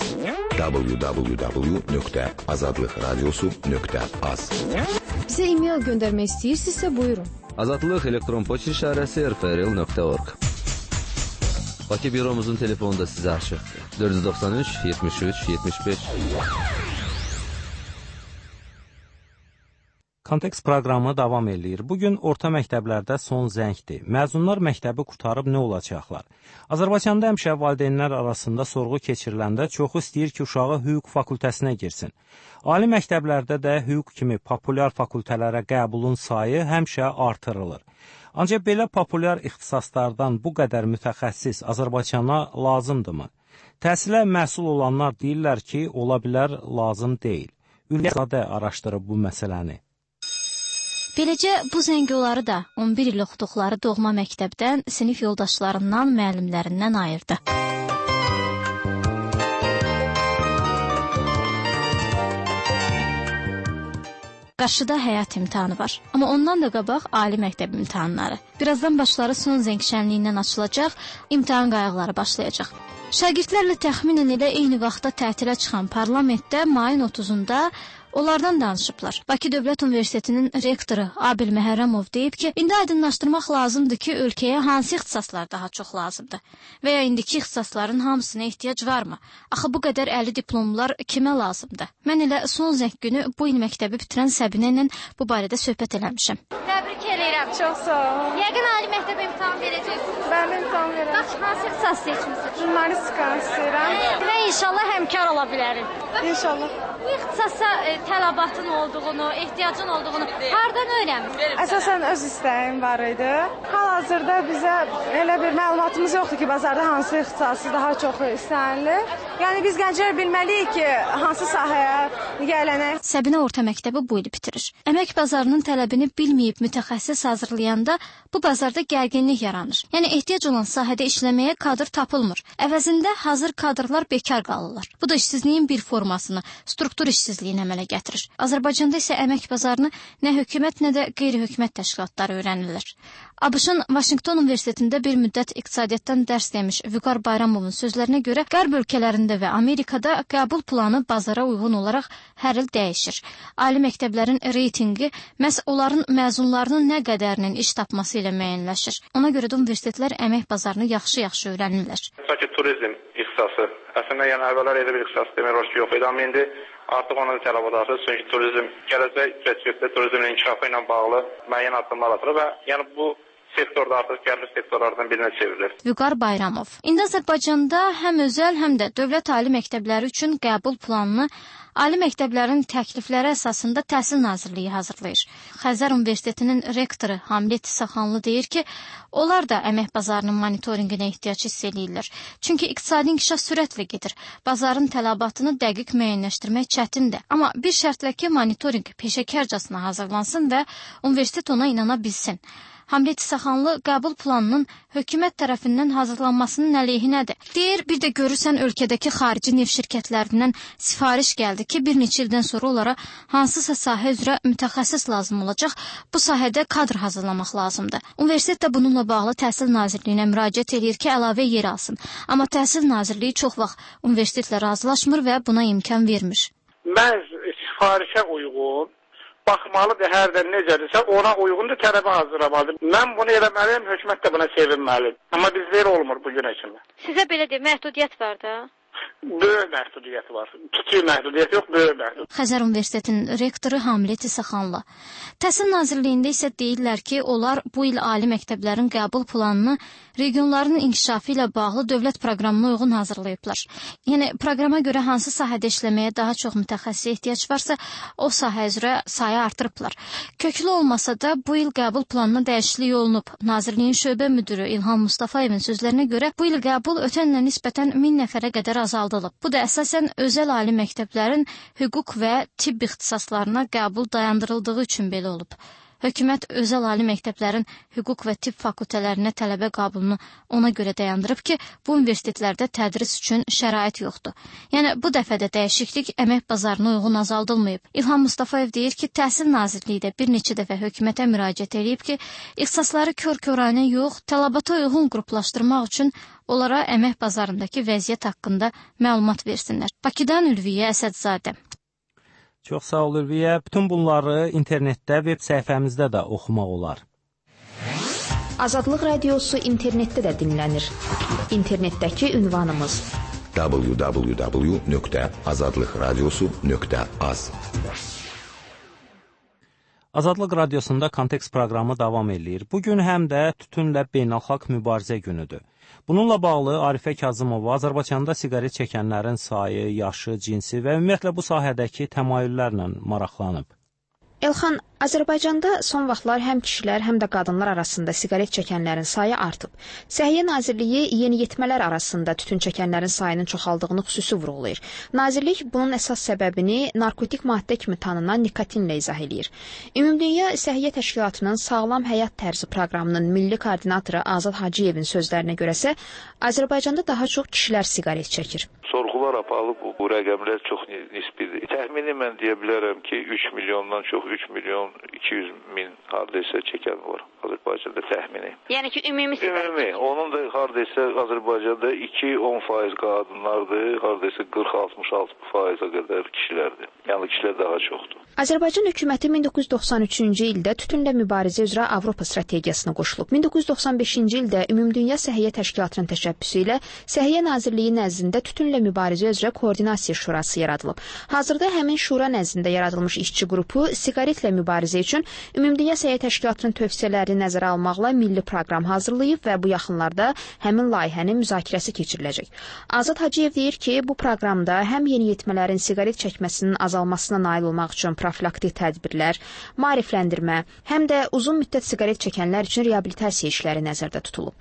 www.azadlıqradiosu.az. Bizə e-mail göndərmək istəyirsinizsə buyurun. Azadlıq elektron poçt işarəsi rfrl.org. Bakı büromuzun telefonu da sizə açıqdır. 493 73 75. Kontekst proqramı davam edir. Bugün orta məktəblərdə son zəngdir. Məzunlar məktəbi qurtarıb nə olacaqlar? Azərbaycanda həmişə valideynlər arasında sorğu keçiriləndə çoxu istəyir ki, uşağı hüquq fakültəsinə girsin. Ali məktəblərdə də hüquq kimi populyar fakültələrə qəbulun sayı həmişə artırılır. Ancaq belə populyar ixtisaslardan bu qədər mütəxəssis Azərbaycana lazımdırmı? Təhsilə məsul olanlar deyirlər ki, ola bilər lazım deyil. Ülkədə araşdırıb bu məsələni. Beləcə, bu zəngoları da 11 il oxuduqları doğma məktəbdən, sinif yoldaşlarından, müəllimlərindən ayırdı. Qarşıda həyat imtahanı var. Amma ondan da qabaq ali məktəb imtahanları. Birazdan başları son zəng şənliyindən açılacaq, imtahan qayğıları başlayacaq. Şagirdlərlə təxminən elə eyni vaxtda tətilə çıxan parlamentdə mayın 30-da onlardan danışıblar. Bakı Dövlət Universitetinin rektoru Abil Məhərrəmov deyib ki, indi aydınlaşdırmaq lazımdır ki, ölkəyə hansı ixtisaslar daha çox lazımdır və ya indiki ixtisasların hamısına ehtiyac varmı? Axı bu qədər əli diplomlar kimə lazımdır? Mən elə son zəng günü bu il məktəbi bitirən Səbinə ilə bu barədə söhbət eləmişəm. Təbrik edirəm. Çox sağ olun. Yəqin ali məktəbə imtahan verəcəksiniz. Bəli, imtahan verəcəm. Bax, hansı ixtisas seçmisiniz? Jurnalistika istəyirəm. Və inşallah həmkar ola bilərik. İnşallah. Bu ixtisasa tələbatın olduğunu, ehtiyacın olduğunu hardan öyrənmisiniz? Əsasən öz istəyim var idi. Hal-hazırda bizə elə bir məlumatımız yoxdur ki, bazarda hansı ixtisası daha çox istənilir. Yəni biz gənclər bilməliyik ki, hansı sahəyə yiyələnək. Səbinə orta məktəbi bu il bitirir. Əmək bazarının tələbini bilməyib mütəxəssis proses hazırlayanda bu bazarda gərginlik yaranır. Yəni ehtiyac olan sahədə işləməyə kadr tapılmır. Əvəzində hazır kadrlar bekar qalırlar. Bu da işsizliyin bir formasını, struktur işsizliyini əmələ gətirir. Azərbaycanda isə əmək bazarını nə hökumət, nə də qeyri-hökumət təşkilatları öyrənirlər. ABŞ-ın Vaşinqton Universitetində bir müddət iqtisadiyyatdan dərs demiş Vüqar Bayramovun sözlərinə görə qərb ölkələrində və Amerikada qəbul planı bazara uyğun olaraq hər il dəyişir. Ali məktəblərin reytingi məhz onların məzunlarının nə qədərinin iş tapması ilə müəyyənləşir. Ona görə də universitetlər əmək bazarını yaxşı-yaxşı öyrənirlər. Sanki turizm ixtisası, əslində yəni əvvəllər elə bir ixtisas demək olar ki, yox idi, amma indi artıq ona da tələbat artır. Çünki turizm gələcək perspektivdə turizmin inkişafı ilə bağlı müəyyən addımlar atır və yəni bu sektorda artıq gəlmiş sektorlardan birinə çevrilir. Vüqar Bayramov. İndi Azərbaycanda həm özəl, həm də dövlət ali məktəbləri üçün qəbul planını ali məktəblərin təklifləri əsasında Təhsil Nazirliyi hazırlayır. Xəzər Universitetinin rektoru Hamlet İsaxanlı deyir ki, onlar da əmək bazarının monitorinqinə ehtiyac hiss edirlər. Çünki iqtisadi inkişaf sürətlə gedir. Bazarın tələbatını dəqiq müəyyənləşdirmək çətindir. Amma bir şərtlə ki, monitorinq peşəkarcasına hazırlansın və universitet ona inana bilsin. Hamlet İsaxanlı qəbul planının hökumət tərəfindən hazırlanmasının əleyhinədir. Deyir, bir də görürsən ölkədəki xarici neft şirkətlərindən sifariş gəldi ki, bir neçə ildən sonra onlara hansısa sahə üzrə mütəxəssis lazım olacaq, bu sahədə kadr hazırlamaq lazımdır. Universitet də bununla bağlı Təhsil Nazirliyinə müraciət edir ki, əlavə yer alsın. Amma Təhsil Nazirliyi çox vaxt universitetlə razılaşmır və buna imkan vermir. Məhz sifarişə uyğun baxmalıdır, hərdən necədirsə, ona uyğundur, tələbə hazırlamalıdır. Mən bunu eləməliyim, hökumət də buna sevinməlidir. Amma bizdə elə olmur bu gün üçün. Sizə belə deyim, məhdudiyyət var da? Böyük məhdudiyyəti var. Kiçik məhdudiyyət yox, böyük məhdudiyyət. Xəzər Universitetinin rektoru Hamlet İsaxanlı. Təhsil Nazirliyində isə deyirlər ki, onlar bu il ali məktəblərin qəbul planını regionların inkişafı ilə bağlı dövlət proqramına uyğun hazırlayıblar. Yəni, proqrama görə hansı sahədə işləməyə daha çox mütəxəssis ehtiyac varsa, o sahə üzrə sayı artırıblar. Köklü olmasa da bu il qəbul planına dəyişiklik olunub. Nazirliyin şöbə müdürü İlham Mustafayevin sözlərinə görə bu il qəbul ötən ilə nisbətən 1000 nəfərə qədər azaldılıb. Bu da əsasən özəl ali məktəblərin hüquq və tibb ixtisaslarına qəbul dayandırıldığı üçün belə olub. Hökumət özəl ali məktəblərin hüquq və tibb fakültələrinə tələbə qəbulunu ona görə dayandırıb ki, bu universitetlərdə tədris üçün şərait yoxdur. Yəni, bu dəfə də dəyişiklik əmək bazarına uyğun azaldılmayıb. İlham Mustafayev deyir ki, Təhsil Nazirliyi də bir neçə dəfə hökumətə müraciət edib ki, ixtisasları kör-körənə yox, tələbata uyğun qruplaşdırmaq üçün onlara əmək bazarındakı vəziyyət haqqında məlumat versinlər. Bakıdan Ülviyə Əsədzadə. Çox sağ ol Ülviyə. Bütün bunları internetdə, web səhifəmizdə də oxumaq olar. Azadlıq Radiosu internetdə də dinlənir. İnternetdəki ünvanımız www.azadlıqradiosu.az. Azadlıq Radiosunda Kontekst proqramı davam edir. Bugün həm də tütünlə beynəlxalq mübarizə günüdür. Bununla bağlı Arifə Kazımova Azərbaycanda siqaret çəkənlərin sayı, yaşı, cinsi və ümumiyyətlə bu sahədəki təmayüllərlə maraqlanıb. Elxan, Azərbaycanda son vaxtlar həm kişilər, həm də qadınlar arasında siqaret çəkənlərin sayı artıb. Səhiyyə Nazirliyi yeniyetmələr arasında tütün çəkənlərin sayının çoxaldığını xüsusi vurğulayır. Nazirlik bunun əsas səbəbini narkotik maddə kimi tanınan nikotinlə izah edir. Ümumdünya Səhiyyə Təşkilatının Sağlam Həyat Tərzi proqramının milli koordinatoru Azad Hacıyevin sözlərinə görəsə, Azərbaycanda daha çox kişilər siqaret çəkir. Sorğular aparılıb bu rəqəmlər çox nisbidir. Təxmini mən deyə bilərəm ki, 3 milyondan çox 3 milyon 200 min hardasa çəkən var Azərbaycanda təxmini. Yəni ki, ümumi siqaret. Ümumi. Onun da hardasa Azərbaycanda 2-10% qadınlardır, hardasa 40-66%-ə qədər kişilərdir. Yəni kişilər daha çoxdur. Azərbaycan hökuməti 1993-cü ildə tütünlə mübarizə üzrə Avropa strategiyasına qoşulub. 1995-ci ildə Ümumdünya Səhiyyə Təşkilatının təşəbbüsü ilə Səhiyyə Nazirliyi nəzdində tütünlə mübarizə üzrə koordinasiya şurası yaradılıb. Hazırda həmin şura nəzdində yaradılmış işçi qrupu siqaretlə mübarizə üçün Ümumdünya Səhiyyə Təşkilatının tövsiyələrini nəzərə almaqla milli proqram hazırlayıb və bu yaxınlarda həmin layihənin müzakirəsi keçiriləcək. Azad Hacıyev deyir ki, bu proqramda həm yeniyetmələrin siqaret çəkməsinin azalmasına nail olmaq üçün profilaktik tədbirlər, maarifləndirmə, həm də uzun müddət siqaret çəkənlər üçün reabilitasiya işləri nəzərdə tutulub.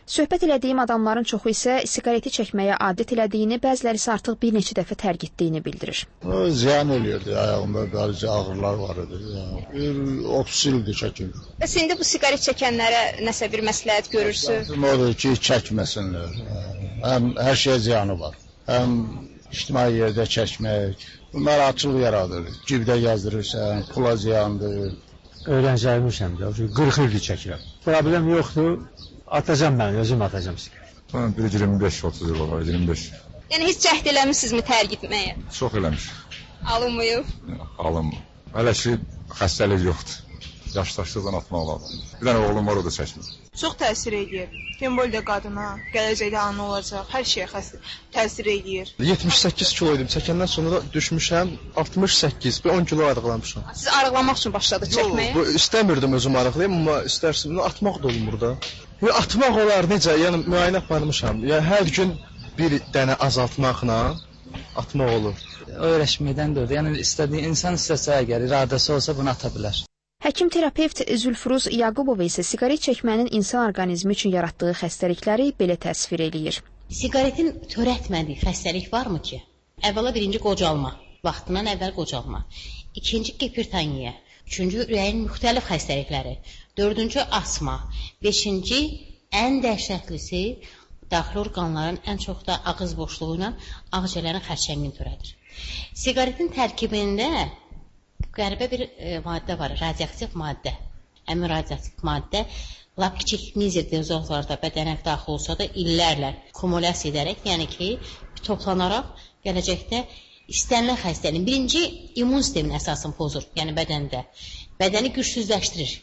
Söhbət elədiyim adamların çoxu isə siqareti çəkməyə adət elədiyini, bəziləri isə artıq bir neçə dəfə tərk etdiyini bildirir. O ziyan eləyirdi, ayağımda bəzi ağrılar var idi. 30 ildir çəkim. Bəs indi bu siqaret çəkənlərə nəsə bir məsləhət görürsünüz? Odur ki, çəkməsinlər. Həm hər şeyə ziyanı var. Həm ictimai yerdə çəkmək, narahatçılıq yaradır. Cibdə yazdırırsan, pula ziyandır. Öyrəncəlmişəm, 40 ildir çəkirəm. Problem yoxdur. Atacam mən, özüm atacam siqaret. Ben bir 25-30 yıl var, 25. Yəni heç cəhd eləmişsinizmi tərk etməyə? Çox eləmiş. Alınmayıb? Alınmır. Hələ ki, xəstəlik yoxdur. Yaşdaşlıqdan atmaq lazım. Bir dənə oğlum var, o da çəkmir. Çox təsir edir. Femboldə qadına, gələcəkdə ana olacaq, hər şeyə təsir edir. 78 kilo idim, çəkəndən sonra düşmüşəm 68, 10 kilo arıqlamışam. Siz arıqlamaq üçün başladı çəkməyə? Yox, istəmirdim özüm arıqlayım, amma istərsim, atmaq da olmur da. Atmaq olar necə, yəni müayinə aparmışam. Yəni hər gün bir dənə azaltmaqla atmaq olur. Öyrəşməkdən də odur. Yəni istədiyi insan istəsə əgər iradəsi olsa bunu ata bilər. Həkim terapevt Zülfuruz Yaqubova isə siqaret çəkmənin insan orqanizmi üçün yaratdığı xəstəlikləri belə təsvir eləyir. Siqaretin törətmədiyi xəstəlik varmı ki? Əvvəla birinci qocalma, vaxtından əvvəl qocalma. İkinci hipertoniya, üçüncü ürəyin müxtəlif xəstəlikləri, dördüncü asma, beşinci ən dəhşətlisi daxili orqanların ən çox da ağız boşluğu ilə ağciyərlərin xərçəngini törədir. Siqaretin tərkibində qəribə bir maddə var, radioaktiv maddə. Həmin radioaktiv maddə lap kiçik mizir dozlarda bədənə daxil olsa da illərlə kumulyasiya edərək, yəni ki, toplanaraq gələcəkdə istənilən xəstəliyin birinci immun sisteminin əsasını pozur, yəni bədəndə. Bədəni gücsüzləşdirir.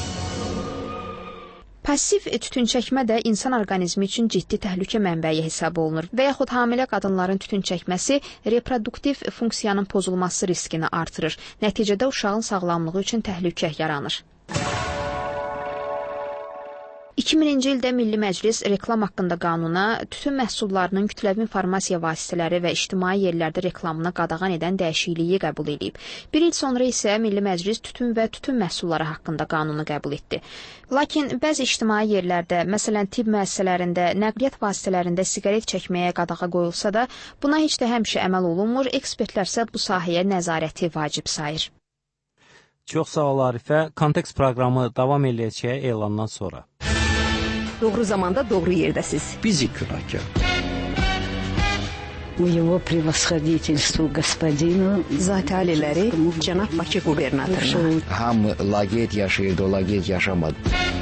Pasiv tütün çəkmə də insan orqanizmi üçün ciddi təhlükə mənbəyi hesab olunur və yaxud hamilə qadınların tütün çəkməsi reproduktiv funksiyanın pozulması riskini artırır. Nəticədə uşağın sağlamlığı üçün təhlükə yaranır. 2000-ci ildə Milli Məclis reklam haqqında qanuna tütün məhsullarının kütləvi informasiya vasitələri və ictimai yerlərdə reklamına qadağan edən dəyişikliyi qəbul edib. Bir il sonra isə Milli Məclis tütün və tütün məhsulları haqqında qanunu qəbul etdi. Lakin bəzi ictimai yerlərdə, məsələn tibb müəssisələrində, nəqliyyat vasitələrində siqaret çəkməyə qadağa qoyulsa da, buna heç də həmişə əməl olunmur, ekspertlər isə bu sahəyə nəzarəti vacib sayır. Çox sağ ol Arifə. Kontekst proqramı davam edəcək elandan sonra. Doğru zamanda doğru yerdəsiz. Bizi küləkə. У его превосходительству господину Zati aliləri cənab Bakı qubernatoruna. Hamı laqeyd yaşayırdı, o laqeyd yaşamadı.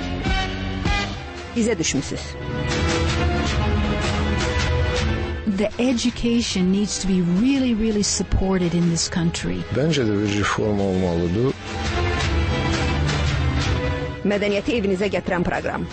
Bizə düşmüsüz. The education needs to be really supported in this country. Bence de bir reform olmalıdır. Mədəniyyəti evinizə gətirən proqram.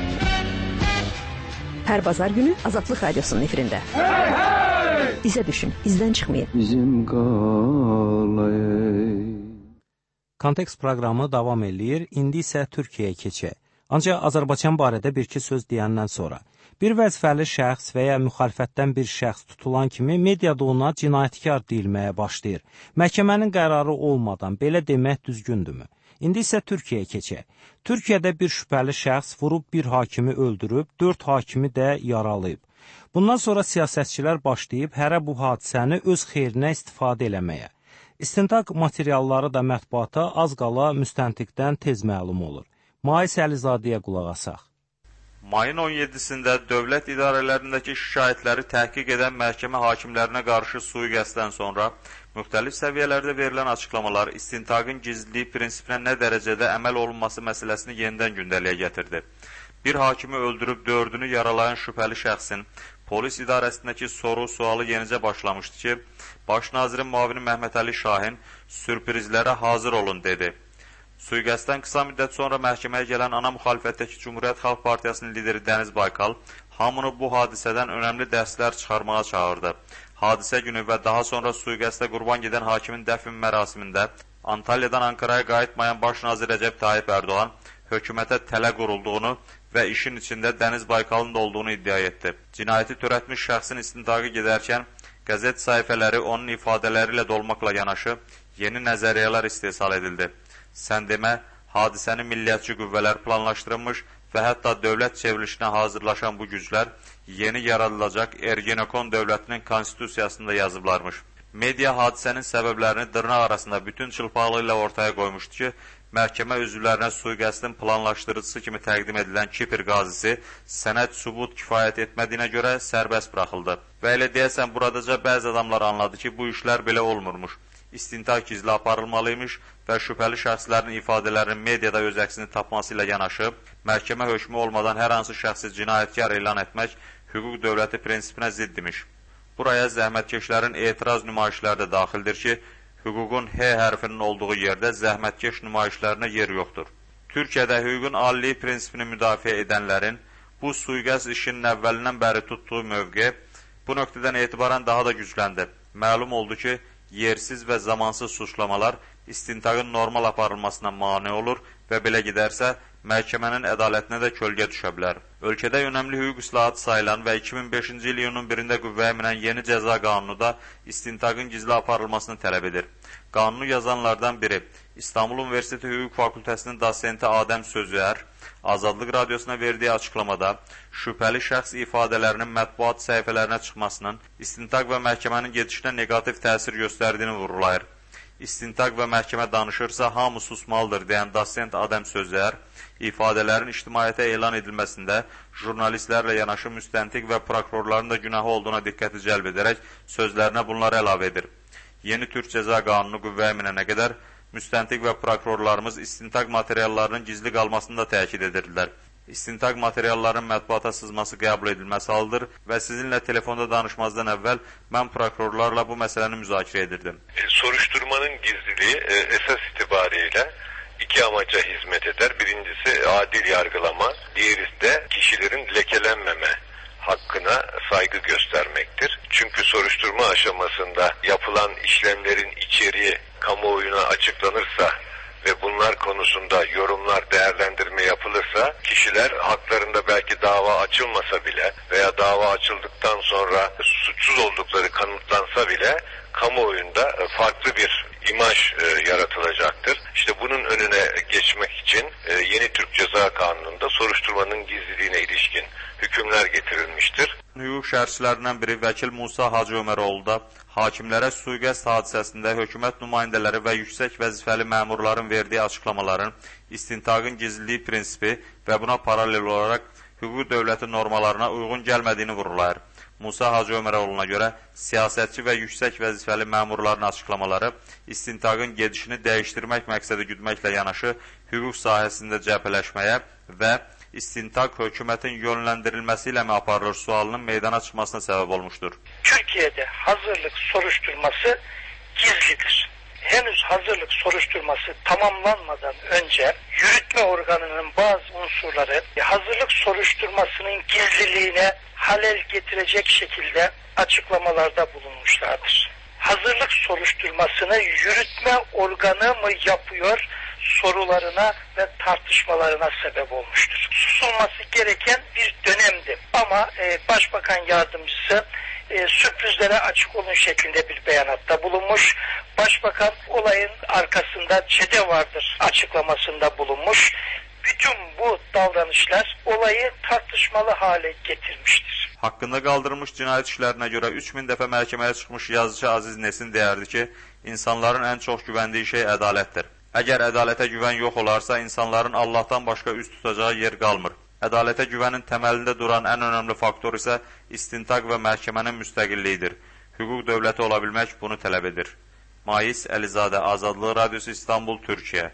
Hər bazar günü Azadlıq Radiosunun efirində. Bizə düşün, izdən çıxmayın. Bizim qalay. Kontekst proqramı davam eləyir, indi isə Türkiyəyə keçək. Ancaq Azərbaycan barədə bir-iki söz deyəndən sonra. Bir vəzifəli şəxs və ya müxalifətdən bir şəxs tutulan kimi mediada ona cinayətkar deyilməyə başlayır. Məhkəmənin qərarı olmadan belə demək düzgündürmü? İndi isə Türkiyəyə keçək. Türkiyədə bir şübhəli şəxs vurub bir hakimi öldürüb, 4 hakimi də yaralayıb. Bundan sonra siyasətçilər başlayıb hərə bu hadisəni öz xeyrinə istifadə eləməyə. İstintaq materialları da mətbuata az qala müstəntiqdən tez məlum olur. Mais Əlizadəyə qulaq asaq. Mayın 17-sində dövlət idarələrindəki şikayətləri təhqiq edən məhkəmə hakimlərinə qarşı sui-qəsddən sonra müxtəlif səviyyələrdə verilən açıqlamalar istintaqın gizliliyi prinsipinə nə dərəcədə əməl olunması məsələsini yenidən gündəliyə gətirdi. Bir hakimi öldürüb 4-ünü yaralayan şübhəli şəxsin polis idarəsindəki soru-sualı yenicə başlamışdı ki, Baş nazirin müavini Məhməd Əli Şahin sürprizlərə hazır olun dedi. Sui-qəsddən qısa müddət sonra məhkəməyə gələn ana müxalifətdəki Cumhuriyyət Xalq Partiyasının lideri Dəniz Baykal hamını bu hadisədən önəmli dərslər çıxarmağa çağırdı. Hadisə günü və daha sonra sui-qəsdə qurban gedən hakimin dəfn mərasimində Antalyadan Ankaraya qayıtmayan baş nazir Rəcəb Tayyip Ərdoğan hökumətə tələ qurulduğunu və işin içində Dəniz Baykalın da olduğunu iddia etdi. Cinayəti törətmiş şəxsin istintaqı gedərkən qəzet sayfələri onun ifadələri ilə dolmaqla yanaşı yeni nəzəriyyələr istehsal edildi. Sən demə, hadisəni milliyyətçi qüvvələr planlaşdırılmış və hətta dövlət çevrilişinə hazırlaşan bu güclər yeni yaradılacaq Ergenekon dövlətinin konstitusiyasında yazıblarmış. Media hadisənin səbəblərini dırnaq arasında bütün çılpaqlığı ilə ortaya qoymuşdu ki, məhkəmə üzvlərinə sui-qəsdin planlaşdırıcısı kimi təqdim edilən Kipr qazisi sənəd sübut kifayət etmədiyinə görə sərbəst buraxıldı. Və elə deyəsən buradaca bəzi adamlar anladı ki, bu işlər belə olmurmuş. İstintaq gizli aparılmalıymış və şübhəli şəxslərin ifadələrinin mediada öz əksini tapması ilə yanaşı, məhkəmə hökmü olmadan hər hansı şəxsi cinayətkar elan etmək hüquq dövləti prinsipinə ziddimiş. Buraya zəhmətkeşlərin etiraz nümayişləri də daxildir ki, hüququn H hərfinin olduğu yerdə zəhmətkeş nümayişlərinə yer yoxdur. Türkiyədə hüququn aliliyi prinsipini müdafiə edənlərin bu sui-qəsd işinin əvvəlindən bəri tutduğu mövqe bu nöqtədən etibarən daha da gücləndi. Məlum oldu ki, yersiz və zamansız suçlamalar istintaqın normal aparılmasına mane olur və belə gedərsə, məhkəmənin ədalətinə də kölgə düşə bilər. Ölkədə önəmli hüquq islahatı sayılan və 2005-ci il iyunun 1-də qüvvəyə minən yeni cəza qanunu da istintaqın gizli aparılmasını tələb edir. Qanunu yazanlardan biri İstanbul Universiteti Hüquq Fakültəsinin dosenti Adəm Sözüər, Azadlıq Radiosuna verdiyi açıqlamada şübhəli şəxs ifadələrinin mətbuat səhifələrinə çıxmasının istintaq və məhkəmənin gedişinə negativ təsir göstərdiyini vurğulayır. İstintaq və məhkəmə danışırsa hamı susmalıdır deyən dosent Adəm Sözüər, ifadələrin ictimaiyyətə elan edilməsində jurnalistlərlə yanaşı müstəntiq və prokurorların da günahı olduğuna diqqəti cəlb edərək sözlərinə bunları əlavə edir. Yeni Türk Cəza Qanunu qüvvəyə minənə qədər müstəntiq və prokurorlarımız istintaq materiallarının gizli qalmasını da təkid edirlər. İstintaq materiallarının mətbuata sızması qəbul edilməsi halıdır və sizinlə telefonda danışmazdan əvvəl mən prokurorlarla bu məsələni müzakirə edirdim. Soruşturmanın gizliliği esas itibariyle iki amaca hizmet eder. Birincisi adil yargılama, diğeri de kişilerin lekelenmeme hakkına saygı göstermektir. Çünkü soruşturma aşamasında yapılan işlemlerin içeriği kamuoyuna açıklanırsa ve bunlar konusunda yorumlar, değerlendirme yapılırsa kişiler haklarında belki dava açılmasa bile veya dava açıldıktan sonra suçsuz oldukları kanıtlansa bile kamuoyunda farklı bir imaj yaratılacaktır. İşte bunun önüne geçmek için yeni Türk Ceza Kanunu'nda soruşturmanın gizliliğine ilişkin hükümler getirilmiştir. Hüquq şərhçilərindən biri vəkil Musa Hacı Öməroğlu da hakimlərə sui-qəsd hadisəsində hökumət nümayəndələri və yüksək vəzifəli məmurların verdiyi açıqlamaların istintaqın gizliliyi prinsipi və buna paralel olaraq hüquq dövləti normalarına uyğun gəlmədiyini vurğulayır. Musa Hacı Öməroğlu'na görə siyasətçi və yüksək vəzifəli məmurların açıqlamaları istintaqın gedişini dəyişdirmək məqsədi güdməklə yanaşı hüquq sahəsində cəbhələşməyə və istintaq hökumətin yönləndirilməsi ilə mi aparılır sualının meydana çıxmasına səbəb olmuşdur. Türkiye'de hazırlık soruşturması gizlidir. Henüz hazırlık soruşturması tamamlanmadan önce yürütme organının bazı unsurları hazırlık soruşturmasının gizliliğine halel getirecek şekilde açıklamalarda bulunmuşlardır. Hazırlık soruşturmasını yürütme organı mı yapıyor sorularına ve tartışmalarına sebep olmuştur. Susulması gereken bir dönemdi ama Başbakan Yardımcısı sürprizlere açık olun şeklinde bir beyanatta bulunmuş. Başbakan olayın arkasında çete vardır açıklamasında bulunmuş. Bütün bu davranışlar olayı tartışmalı hale getirmiştir. Haqqında qaldırılmış cinayət işlərinə görə 3000 dəfə məhkəməyə çıxmış yazıcı Aziz Nesin deyərdi ki, insanların ən çox güvəndiyi şey ədalətdir. Əgər ədalətə güvən yox olarsa, insanların Allahdan başqa üst tutacağı yer qalmır. Ədalətə güvənin təməlində duran ən önəmli faktor isə istintaq və məhkəmənin müstəqilliyidir. Hüquq dövləti ola bilmək bunu tələb edir. Mais Əlizadə, Azadlıq Radiosu, İstanbul, Türkiyə.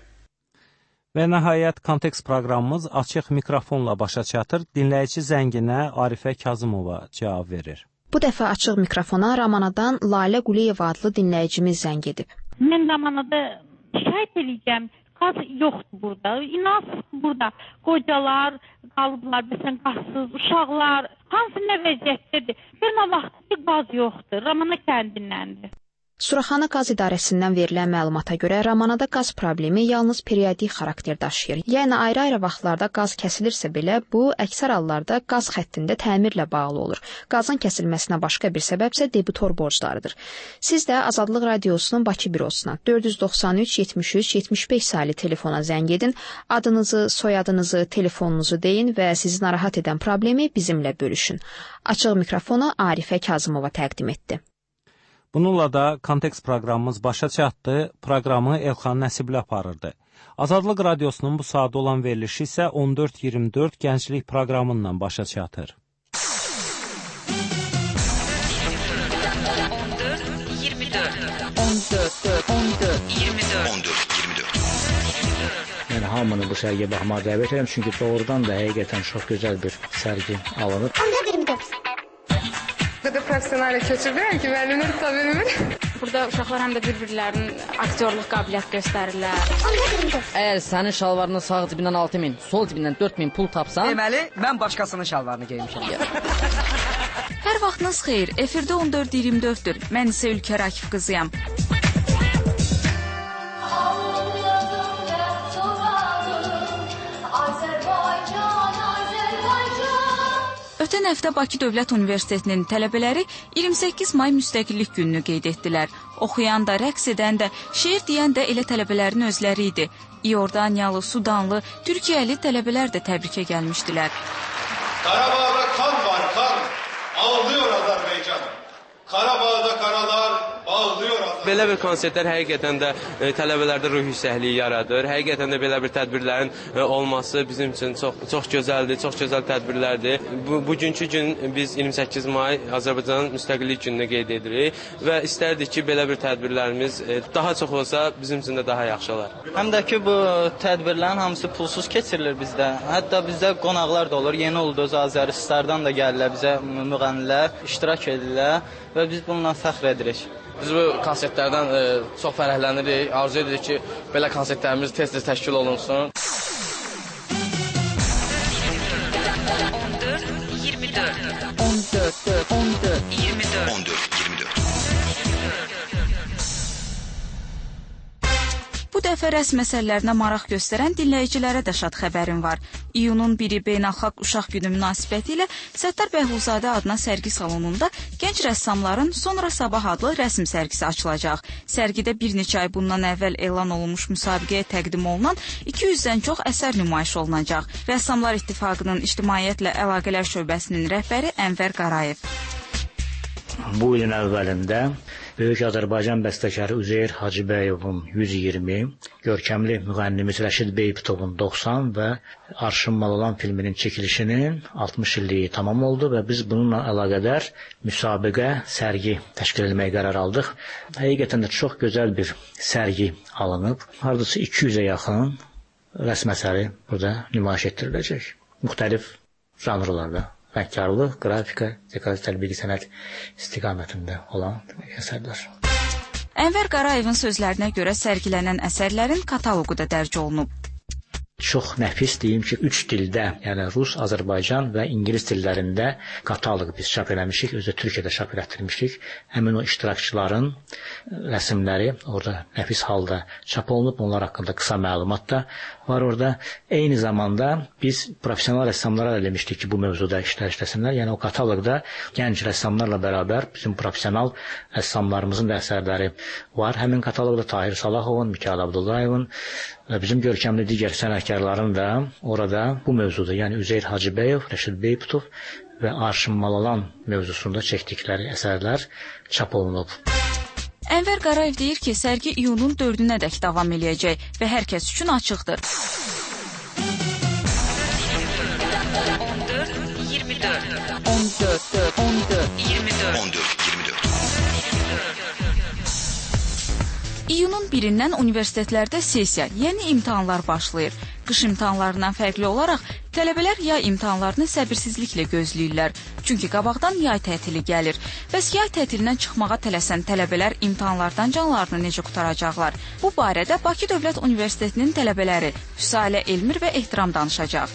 Və nəhayət kontekst proqramımız açıq mikrofonla başa çatır. Dinləyici zənginə Arifə Kazımova cavab verir. Bu dəfə açıq mikrofona Ramanadan Lalə Quliyeva adlı dinləyicimiz zəng edib. Mən Ramanada şahid edəcəm. Qaz yoxdur burada. İnanın burada qocalar qalıblar, məsələn, qazsız, uşaqlar, hamısı nə vəziyyətdədir. Görmə vaxtı qaz yoxdur. Ramana kəndindəndir. Suraxana Qaz İdarəsindən verilən məlumata görə Ramanada qaz problemi yalnız periodik xarakter daşıyır. Yəni ayrı-ayrı vaxtlarda qaz kəsilirsə belə, bu əksər hallarda qaz xəttində təmirlə bağlı olur. Qazın kəsilməsinə başqa bir səbəb isə debitor borclarıdır. Siz də Azadlıq Radiosunun Bakı bürosuna 493 73 75 saylı telefona zəng edin, adınızı, soyadınızı, telefonunuzu deyin və sizi narahat edən problemi bizimlə bölüşün. Açıq mikrofonu Arifə Kazımova təqdim etdi. Bununla da Kontekst proqramımız başa çatdı. Proqramı Elxan Nəsibli aparırdı. Azadlıq Radiosunun bu saatda olan verilişi isə 14-24 gənclik proqramından başa çatır. 14-24 Yəni hamını bu sərgiyə baxmağa dəvət edirəm, çünki doğrudan da həqiqətən çox gözəl bir sərgi alınır. 14-24 Burada profesyonel keçirirəm ki, müəllimlər tuta bilmir. Burada uşaqlar həm də bir-birlərinin aktyorluq qabiliyyət göstərirlər. Əgər sənin şalvarının sağ cibindən 6000, sol cibindən 4000 pul tapsan... Deməli, mən başqasının şalvarını geymişəm. Hər vaxtınız xeyir, efirdə 14-24-dür. Mən isə Ülkər Akif qızıyam. Ötən həftə Bakı Dövlət Universitetinin tələbələri 28 may müstəqillik gününü qeyd etdilər. Oxuyan da, rəqs edən də, şeir deyən də elə tələbələrin özləri idi. İordaniyalı, Sudanlı, Türkiyəli tələbələr də təbrikə gəlmişdilər. Qarabağda kan var, kan. Ağlıyor Azərbaycan. Qarabağda qaralar bağlıyor Azərbaycan. Belə bir konsertlər həqiqətən də tələbələrdə ruh yüksəkliyi yaradır. Həqiqətən də belə bir tədbirlərin olması bizim üçün çox gözəldir, çox gözəl tədbirlərdir. Bugünkü gün biz 28 may Azərbaycanın müstəqillik gününü qeyd edirik və istərdik ki, belə bir tədbirlərimiz daha çox olsa bizim üçün də daha yaxşı olar. Həm də ki, bu tədbirlərin hamısı pulsuz keçirilir bizdə. Hətta bizdə qonaqlar da olur. Yeni Ulduz Azəristandan da gəlirlər bizə müğənnilər, iştirak edirlər və biz bununla fəxr edirik. Biz bu konsertlərdən çox fərəhlənirik, arzu edirik ki, belə konsertlərimiz tez-tez təşkil olunsun. 14-24 Bu dəfə rəsm məsələlərinə maraq göstərən dinləyicilərə də şad xəbərim var. İyunun 1-i Beynəlxalq Uşaq Günü münasibətilə Səttar Bəhluzadə adına sərgi salonunda gənc rəssamların Sonra Sabah adlı rəsm sərgisi açılacaq. Sərgidə bir neçə ay bundan əvvəl elan olunmuş müsabiqəyə təqdim olunan 200-dən çox əsər nümayiş olunacaq. Rəssamlar İttifaqının İctimaiyyətlə Əlaqələr şöbəsinin rəhbəri Ənvər Qarayev. Bu ilin əvvəlində Böyük Azərbaycan bəstəkarı Üzeyir Hacıbəyovun 120, görkəmli müğənnimiz Rəşid Beybutovun 90 və Arşın Malalan filminin çəkilişinin 60 illiyi tamam oldu və biz bununla əlaqədar müsabiqə, sərgi təşkil etməyə qərar aldıq. Həqiqətən də çox gözəl bir sərgi alınıb. Hardasa 200-ə yaxın rəsm əsəri burada nümayiş etdiriləcək. Müxtəlif janrlarda. Rəngkarlıq, qrafika, dekorasiya, təlbiqi sənət istiqamətində olan əsərlər. Ənvər Qarayevin sözlərinə görə sərgilənən əsərlərin kataloqu da dərc olunub. Çox nəfis deyim ki, 3 dildə, yəni Rus, Azərbaycan və İngilis dillərində kataloq biz çap eləmişik, özü Türkiyədə çap elətdirmişik. Həmin o iştirakçıların rəsmləri orada nəfis halda çap olunub, onlar haqqında qısa məlumat da var orada. Eyni zamanda biz professional rəssamlara da demişdik ki, bu mövzuda işlər işləsinlər. Yəni o kataloqda gənc rəssamlarla bərabər bizim professional rəssamlarımızın da əsərləri var. Həmin kataloqda Tahir Salahovun, Mikayıl Abdullayevin və bizim görkəmli digər sənətkarların da orada bu mövzuda, yəni Üzeyir Hacıbəyov, Rəşid Beybutov və Arşın Malalan mövzusunda çəkdikləri əsərlər çap olunub. Ənvər Qarayev deyir ki, sərgi iyunun 4-ədək davam eləyəcək və hər kəs üçün açıqdır. 14-24 İyunun 1-dən universitetlərdə sessiya, yəni imtahanlar başlayır. Qış imtahanlarından fərqli olaraq tələbələr yay imtahanlarını səbirsizliklə gözləyirlər. Çünki qabaqdan yay tətili gəlir. Bəs yay tətilindən çıxmağa tələsən tələbələr imtahanlardan canlarını necə qutaracaqlar? Bu barədə Bakı Dövlət Universitetinin tələbələri Hüsalə Elmir və Ehtiram danışacaq.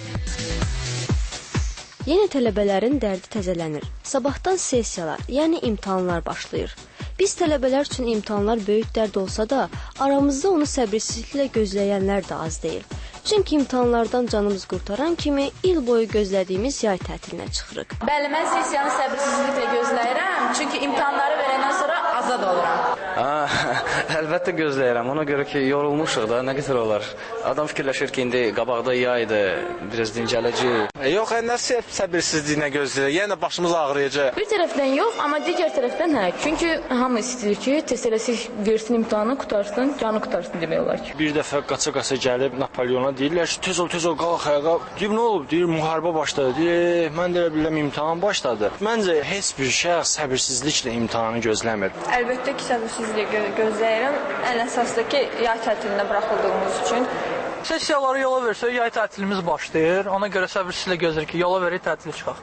Yeni tələbələrin dərdi təzələnir. Sabahdan sessiyalar, yəni imtahanlar başlayır. Biz tələbələr üçün imtahanlar böyük dərd olsa da, aramızda onu səbirsizliklə gözləyənlər də az deyil. Çünki imtahanlardan canımız qurtaran kimi il boyu gözlədiyimiz yay tətilinə çıxırıq. Bəli, mən sessiyanı səbirsizliklə gözləyirəm, çünki imtahanları verəndən sonra azad oluram. Əlbəttə gözləyirəm. Ona görə ki, yorulmuşuq da, nə qədər olar. Adam fikirləşir ki, indi qabaqda yaydır, biraz dincələcək. Yox, nə səbirsizliyinə gözləyir. Yəni başımız ağrıyacaq. Bir tərəfdən yox, amma digər tərəfdən hə. Çünki hamı istəyir ki, tez-tələsik versin imtahanı, qutarsın, canı qutarsın demək olar ki. Bir dəfə qaça-qaça gəlib Napoleona deyirlər ki, tez ol, qalx ayağa. Deyib, nə olub? Deyir, müharibə başladı. Deyir, mən də biləm imtahan başladı. Məncə heç bir şəxs səbirsizliklə imtahanı gözləmir. Əlbəttə ki, səbirsizliklə gözləyirəm. Ən əsaslı ki, yay tətilinə buraxıldığımız üçün. Sessiyaları yola versə, yay tətilimiz başlayır. Ona görə səbirsizliklə gözləyir ki, yola verək, tətili çıxaq.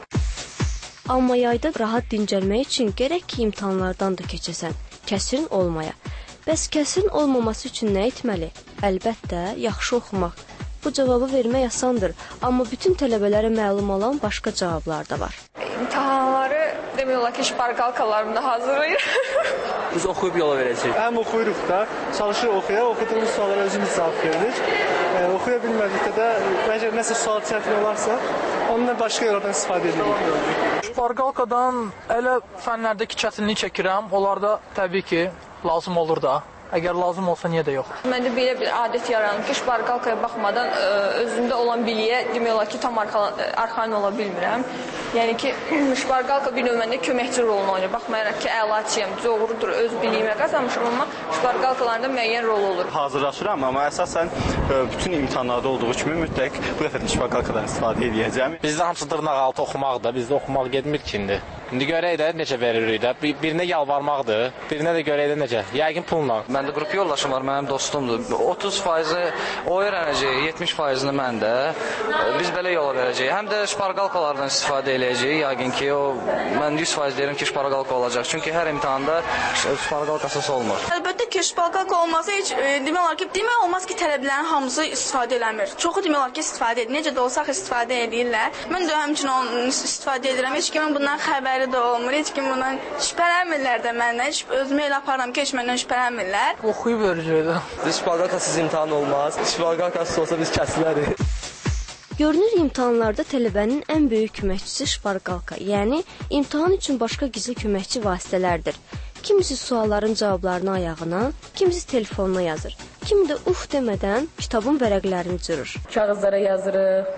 Amma yayda rahat dincəlmək üçün gərək ki, imtahanlardan da keçəsən, kəsrin olmaya. Bəs kəsrin olmaması üçün nə etməli? Əlbəttə, yaxşı oxumaq. Bu cavabı vermək asandır, amma bütün tələbələrə məlum olan başqa cavablar da var. İmtahanları demək olar ki, şpargalkalarımda hazırlayır. Biz oxuyub yola verəcəyik. Həm oxuyuruq da, çalışırıq oxuyaq, oxuduğumuz suallara özümüz cavab veririk. Oxuya bilmədikdə də, məgər nəsə sual çətin olarsa, ondan başqa yollardan istifadə edirik. Şpargalkadan elə fənlərdəki çətinlik çəkirəm, onlarda təbii ki, lazım olur da. Əgər lazım olsa, niyə də yox? Məndə belə bir adət yaranıb ki, şpargalkaya baxmadan özümdə olan biliyə demək olar ki, tam arxain ola bilmirəm. Yəni ki, şpargalka bir növ məndə köməkçi rolunu oynayır. Baxmayaraq ki, əlaçıyam, doğrudur, öz biliyimə qazanmışam, amma şpargalkalarında müəyyən rol olur. Hazırlaşıram, amma əsasən bütün imtahanlarda olduğu kimi mütləq bu dəfə də şpargalkadan istifadə edəcəm. Bizdə hamısı dırnaqaltı oxumaqdır, bizdə oxumaq gedmir ki, indi. İndi görək də necə veririk də. Birinə yalvarmaqdır, birinə də görək də necə. Yəqin pulla. Məndə qrup yoldaşım var, mənim dostumdur. 30%-i o öyrənəcək, 70%-ni məndə. Biz belə yola verəcəyik. Həm də şpargalkalardan istifadə edəcəyik. Yəqin ki, mən 100% deyirəm ki, şpargalka olacaq. Çünki hər imtahanda şpargalkasız olmur. Əlbəttə ki, şpargalka olmasa heç demək olar ki, demək olmaz ki, tələbələrin hamısı istifadə eləmir. Çoxu demək olar ki, istifadə edir. Necə də olsa istifadə edirlər. Mən də həmçinin onu istifadə edirəm. Heç kimin bundan xəbəri də olmur. Heç kim bundan şübhələnmirlər də məndən. Özümə elə aparıram ki, heç məndən şübhələnmirlər. Oxuyub verəcəkdə. Şpargalkasız imtahan olmaz. Şpargalkasız olsa biz kəsilərik. Görünür, imtahanlarda tələbənin ən böyük köməkçisi şpargalka, yəni imtahan üçün başqa gizli köməkçi vasitələrdir. Kimisi sualların cavablarını ayağına, kimisi telefonuna yazır. Kimi də demədən kitabın vərəqlərini cırır. Kağızlara yazırıq.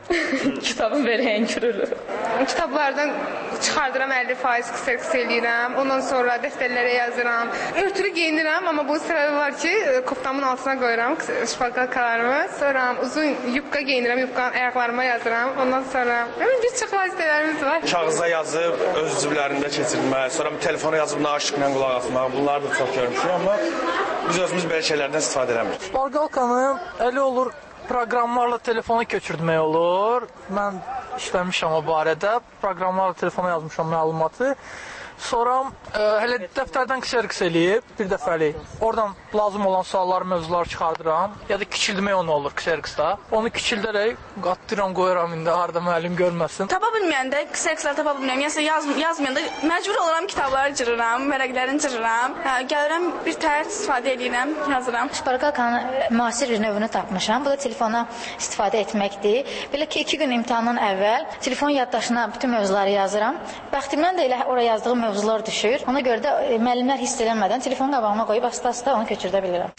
Kitabın verəyin kürürük. Kitablardan çıxardıram 50% qısa eləyirəm. Ondan sonra dəftərlərə yazıram. Örtülü geyinirəm, amma bu sırada var ki, koftamın altına qoyuram şpargalkalarımı. Sonra uzun yubka geyinirəm, yubkanın ayaqlarıma yazıram. Ondan sonra bir çox vasitələrimiz var. Kağıza yazıb öz ciblərində keçirmək, sonra telefona yazıb naşıqla qulaq asmaq. Bunları da çox görmüşük, amma biz özümüz belə şeylərdən istifadə eləmirik. Şpargalkanı elə olur proqramlarla telefona köçürtmək olur. Mən işləmişəm o barədə. Proqramlarla telefona yazmışam məlumatı. Sonra hələ dəftərdən qısa eləyib, bir dəfəlik. Oradan lazım olan sualları, mövzuları çıxardıram. Ya da kiçildmək onu olur qısa. Onu kiçildərək qatdıram, qoyuram indi harda müəllim görməsin. Tapa bilməyəndə, qısa tapa bilmirəm. Yazmayanda məcbur oluram kitabları cırıram, vərəqlərini cırıram. Gəlirəm, bir təhər istifadə edirəm, yazıram. Şpargalkanın müasir bir növünü tapmışam. Bu da telefona istifadə etməkdir. Belə ki, 2 gün imtahandan əvvəl telefon yaddaşına bütün mövzuları yazıram. Bəxtimdən də elə oraya yazdığım mövzular düşür. Ona görə də müəllimlər hiss eləmədən telefonun qabağıma qoyub asta-asta onu köçürdə bilirəm.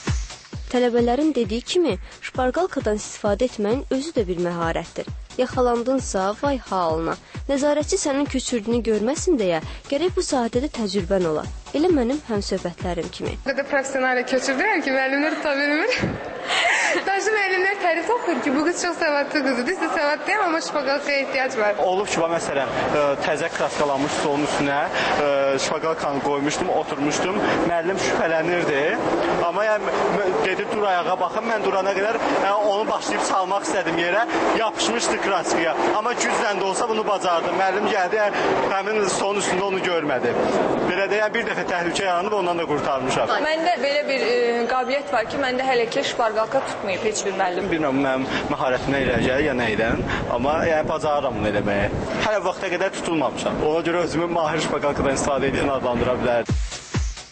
Tələbələrin dediyi kimi, şpargalkadan istifadə etməyin özü də bir məharətdir. Yaxalandınsa, vay halına. Nəzarətçi sənin köçürdüyünü görməsin deyə, gərək bu sahədə də təcrübən ola. Elə mənim həmsöhbətlərim kimi. O qədər professional köçürdülər ki, müəllimlər tuta bilmir. Daşı müəllimlər tərif oxuyur ki, bu qız çox savadlı qızdır. Düzdür, savadlıyam, amma şpargalkaya ehtiyac var. Olub ki, məsələn, təzə kraskalanmış stolun üstünə şpargalkanı qoymuşdum, oturmuşdum. Müəllim şübhələnirdi. Amma yəni, dedi, dur ayağa baxın. Mən durana qədər onu başlayıb salmaq istədim yerə. Yapışmışdı kraskaya. Amma güclə də olsa bunu bacardım. Müəllim gəldi, həmin stolun üstündə onu görmədi. Belə də bir dəfə təhlükə yaranıb, ondan da qurtarmışam. Məndə belə bir qabiliyyət var ki, məndə hələ ki şpargalka tutmayıb heç bir müəllim. Bilmirəm, mənim məharətimə irəli ya nəydən, amma yəni bacarıram bunu eləməyə. Hələ vaxta qədər tutulmamışam. Ona görə özümü mahir şpargalkadan istifadə edən adlandıra bilərdim.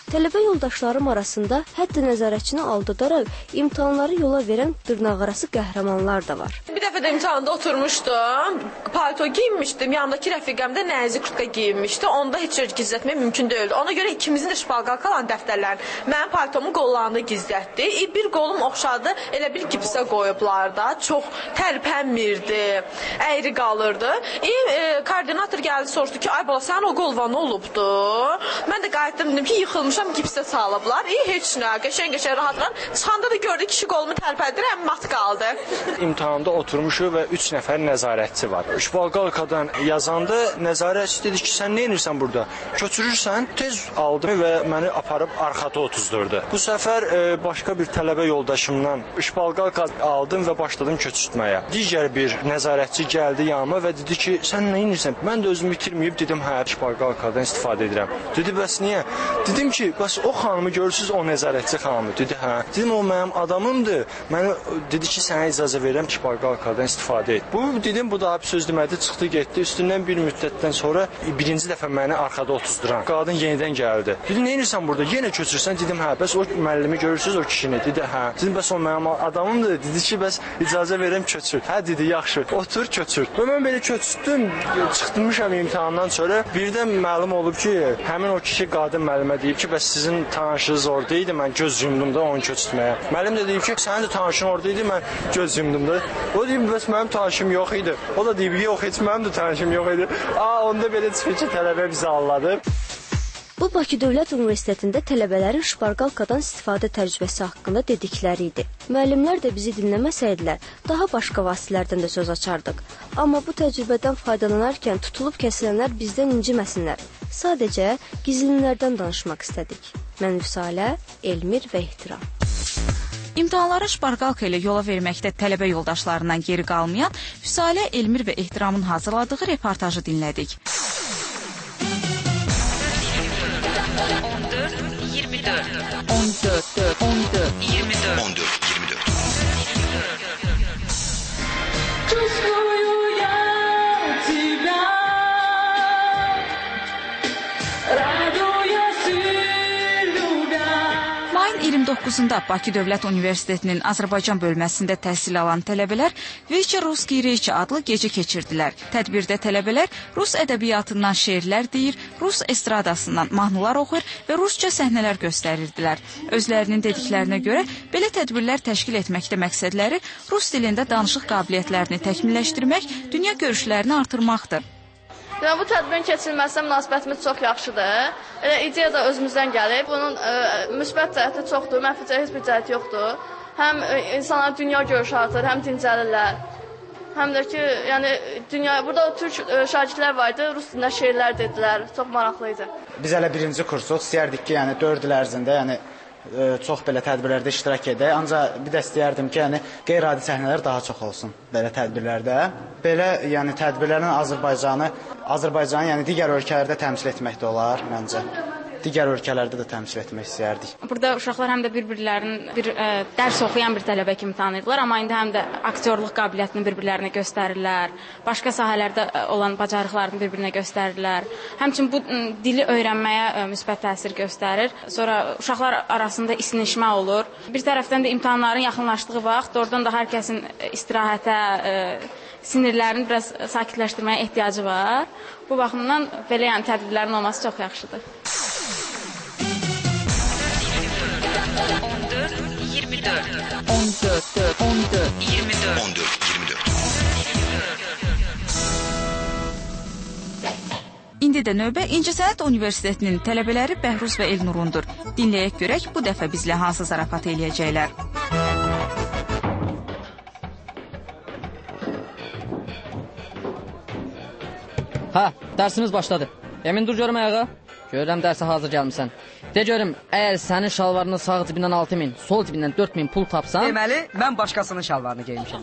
Tələbə yoldaşlarım arasında hətta nəzarətçini aldadaraq imtahanları yola verən dırnaqarası qəhrəmanlar da var. Bir dəfə də imtahanda oturmuşdum, palto giyinmişdim, yanımdakı rəfiqəm də nəzik kurtka giyinmişdi, onda heç cür gizlətmək mümkün deyildi. Ona görə ikimizin də şpalqal qalan dəftərlərini mənim paltomun qollarında gizlətdi. Bir qolum oxşadı, elə bir gipsə qoyublar da, çox tərpənmirdi, əyri qalırdı. Koordinator gəldi, soruşdu ki, ay bala, sənin o qolva nə olubdu? Mən də qayıtdım, dedim ki, yıxılmışam, gipsə salıblar. Heç nə, qəşəng rahatlar. Çıxanda da gördük, kişi qolumu tərpədir, həm mat qaldı. İmtahanda oturmuşuq və 3 nəfər nəzarətçi var. Şpalqalkadan yazanda nəzarətçi dedi ki, sən nə edirsən burada? Köçürürsən, tez aldım və məni aparıb arxada otuzdurdu. Bu səfər başqa bir tələbə yoldaşımdan şpalqalka aldım və başladım köçürtməyə. Digər bir nəzarətçi gəldi yanıma və dedi ki, sən nə edirsən? Mən də özümü itirməyib dedim, hə, şpalqalkadan istifadə edirəm. Dedi, bəs niyə? Dedim ki, bəs o xanımı görürsüz, o nəzarətçi xanımı. Dedi, hə. Dedim, o mənim adamımdır. Mənə dedi ki, sənə icazə verirəm şpalqalkadan istifadə et. Bu dedim, bu da bir söz demədi, çıxdı, getdi. Üstündən bir müddətdən sonra birinci dəfə məni arxada otuzduran qadın yenidən gəldi. Dedi, nə edirsən burada? Yenə köçürsən? Dedim, hə, bəs o müəllimi görürsüz, o kişini. Dedi, hə. Dedim, bəs o mənim adamımdır. Dedi ki, bəs icazə verirəm köçür. Hə, dedi, yaxşı. Otur, köçür. Və mən belə köçdüm, çıxmışam imtahandan sonra. Birdən məlum olub ki, həmin o kişi qadın müəllimə deyib ki, bəs sizin tanışınız orada idi, mən göz yumdum da onu köçürtməyə. Müəllim də deyib ki, sənin də tanışın orada idi, mən göz yumdum da. O deyib, bəs mənim tanışım yox idi. O da deyib, yox, heç mənim də tanışım yox idi. Onda belə çıxır ki, tələbə bizi alladı. Bu Bakı Dövlət Universitetində tələbələrin şparqalkadan istifadə təcrübəsi haqqında dedikləri idi. Müəllimlər də bizi dinləməsəydilər, daha başqa vasitələrdən də söz açardıq. Amma bu təcrübədən faydalanarkən tutulub kəsilənlər bizdən inciməsinlər. Sadəcə gizlinlərdən danışmaq istədik. Mən Vüsalə, Elmir və Ehtiram. İmtahanları şparqalka ilə yola verməkdə tələbə yoldaşlarından geri qalmayan Vüsalə, Elmir və Ehtiramın hazırladığı reportajı dinlədik. 29-da Bakı Dövlət Universitetinin Azərbaycan bölməsində təhsil alan tələbələr Veçə Ruski Reçi adlı gecə keçirdilər. Tədbirdə tələbələr Rus ədəbiyyatından şeirlər deyir, Rus estradasından mahnılar oxuyur və Rusca səhnələr göstərirdilər. Özlərinin dediklərinə görə belə tədbirlər təşkil etməkdə məqsədləri Rus dilində danışıq qabiliyyətlərini təkmilləşdirmək, dünya görüşlərini artırmaqdır. Bu tədbirin keçirilməsinə münasibətimiz çox yaxşıdır. İdeya da özümüzdən gəlib. Bunun müsbət cəhəti çoxdur, mənfi cəhəti heç bir cəhəti yoxdur. Həm insanlar dünya görüşü artır, həm dincəlirlər. Həm də ki, yəni burada türk şagirdlər var idi, rus dilində şeirlər dedilər. Çox maraqlı idi. Biz hələ birinci kursuq, istəyərdik ki, yəni 4 il ərzində, çox belə tədbirlərdə iştirak edək. Ancaq bir də istəyərdim ki, qeyri-adi səhnələr daha çox olsun belə tədbirlərdə. Belə, yəni tədbirlərin Azərbaycanı, yəni digər ölkələrdə təmsil etmək də olar məncə. Digər ölkələrdə də təmsil etmək istəyərdik. Burada uşaqlar həm də bir-birlərinin dərs oxuyan bir tələbə kimi tanıyırlar, amma indi həm də aktyorluq qabiliyyətini bir-birlərinə göstərirlər, başqa sahələrdə olan bacarıqlarını bir-birinə göstərirlər. Həmçinin bu dili öyrənməyə müsbət təsir göstərir. Sonra uşaqlar arasında isinişmə olur. Bir tərəfdən də imtahanların yaxınlaşdığı vaxt, oradan da hər kəsin istirahətə, sinirlərini biraz sakitləşdirməyə ehtiyacı var. Bu baxımdan belə tədbirlərin olması çox yaxşıdır. 14-24 İndi də növbə İncəsənət Universitetinin tələbələri Bəhruz və Elnurundur. Dinləyək görək bu dəfə bizlə hansı zarafat eləyəcəklər. Hə, dərsimiz başladı. Emin dur görüm ayağa. Görürəm dərsə hazır gəlmişsən. De görüm, əgər sənin şalvarının sağ cibindən 6000, sol cibindən 4000 pul tapsan... Deməli, mən başqasının şalvarını geymişəm.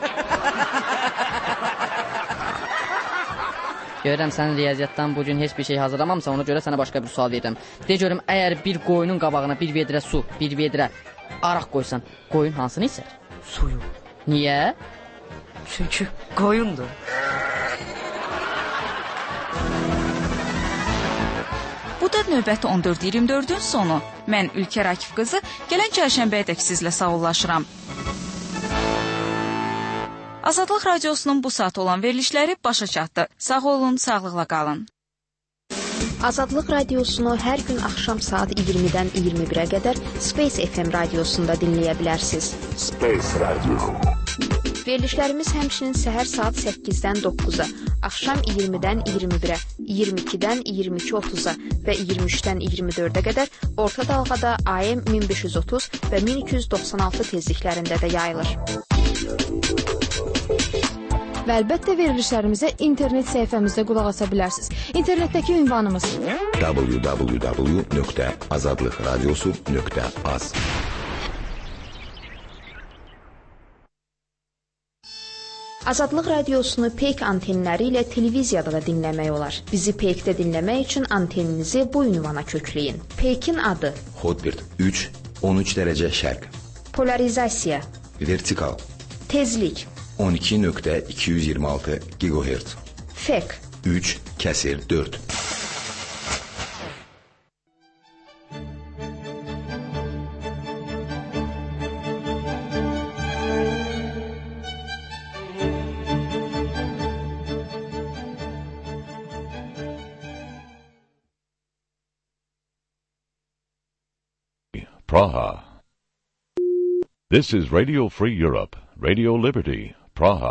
Görürəm, sənin riyaziyyatdan bugün heç bir şey hazırlamamsan, ona görə sənə başqa bir sual verirəm. De görüm, əgər bir qoyunun qabağına bir vedrə su, bir vedrə araq qoysan, qoyun hansını içər? Suyu. Niyə? Çünki qoyundur. Bu da Əlbəttə növbəti 14-24-ün sonu. Mən Ülkər Akif qızı gələn çərşənbəyədək sizlə sağollaşıram. Azadlıq Radiosunun bu saat olan verilişləri başa çatdı. Sağ olun, sağlıqla qalın. Azadlıq Radiosunu hər gün axşam saat 20-dən 21-ə qədər Space FM radiosunda dinləyə bilərsiniz. Space Radio. Verilişlərimiz həmçinin səhər saat 8-dən 9-a, axşam 20-dən 21-ə, 22-dən 22:30-a və 23-dən 24-ə qədər orta dalğada AM 1530 və 1296 tezliklərində də yayılır. Və əlbəttə verilişlərimizə internet səhifəmizdə qulaq asa bilərsiniz. İnternetdəki ünvanımız www.azadlıqradiosu.az. Azadlıq Radiosunu Peyk antenləri ilə televiziyada da dinləmək olar. Bizi Peykdə dinləmək üçün anteninizi bu ünvana kökləyin. Peykin adı: Hotbird 3, 13 dərəcə şərq. Polarizasiya: Vertikal. Tezlik: 12.226 GHz. Fek: 3/4. Praha. This is Radio Free Europe, Radio Liberty, Praha.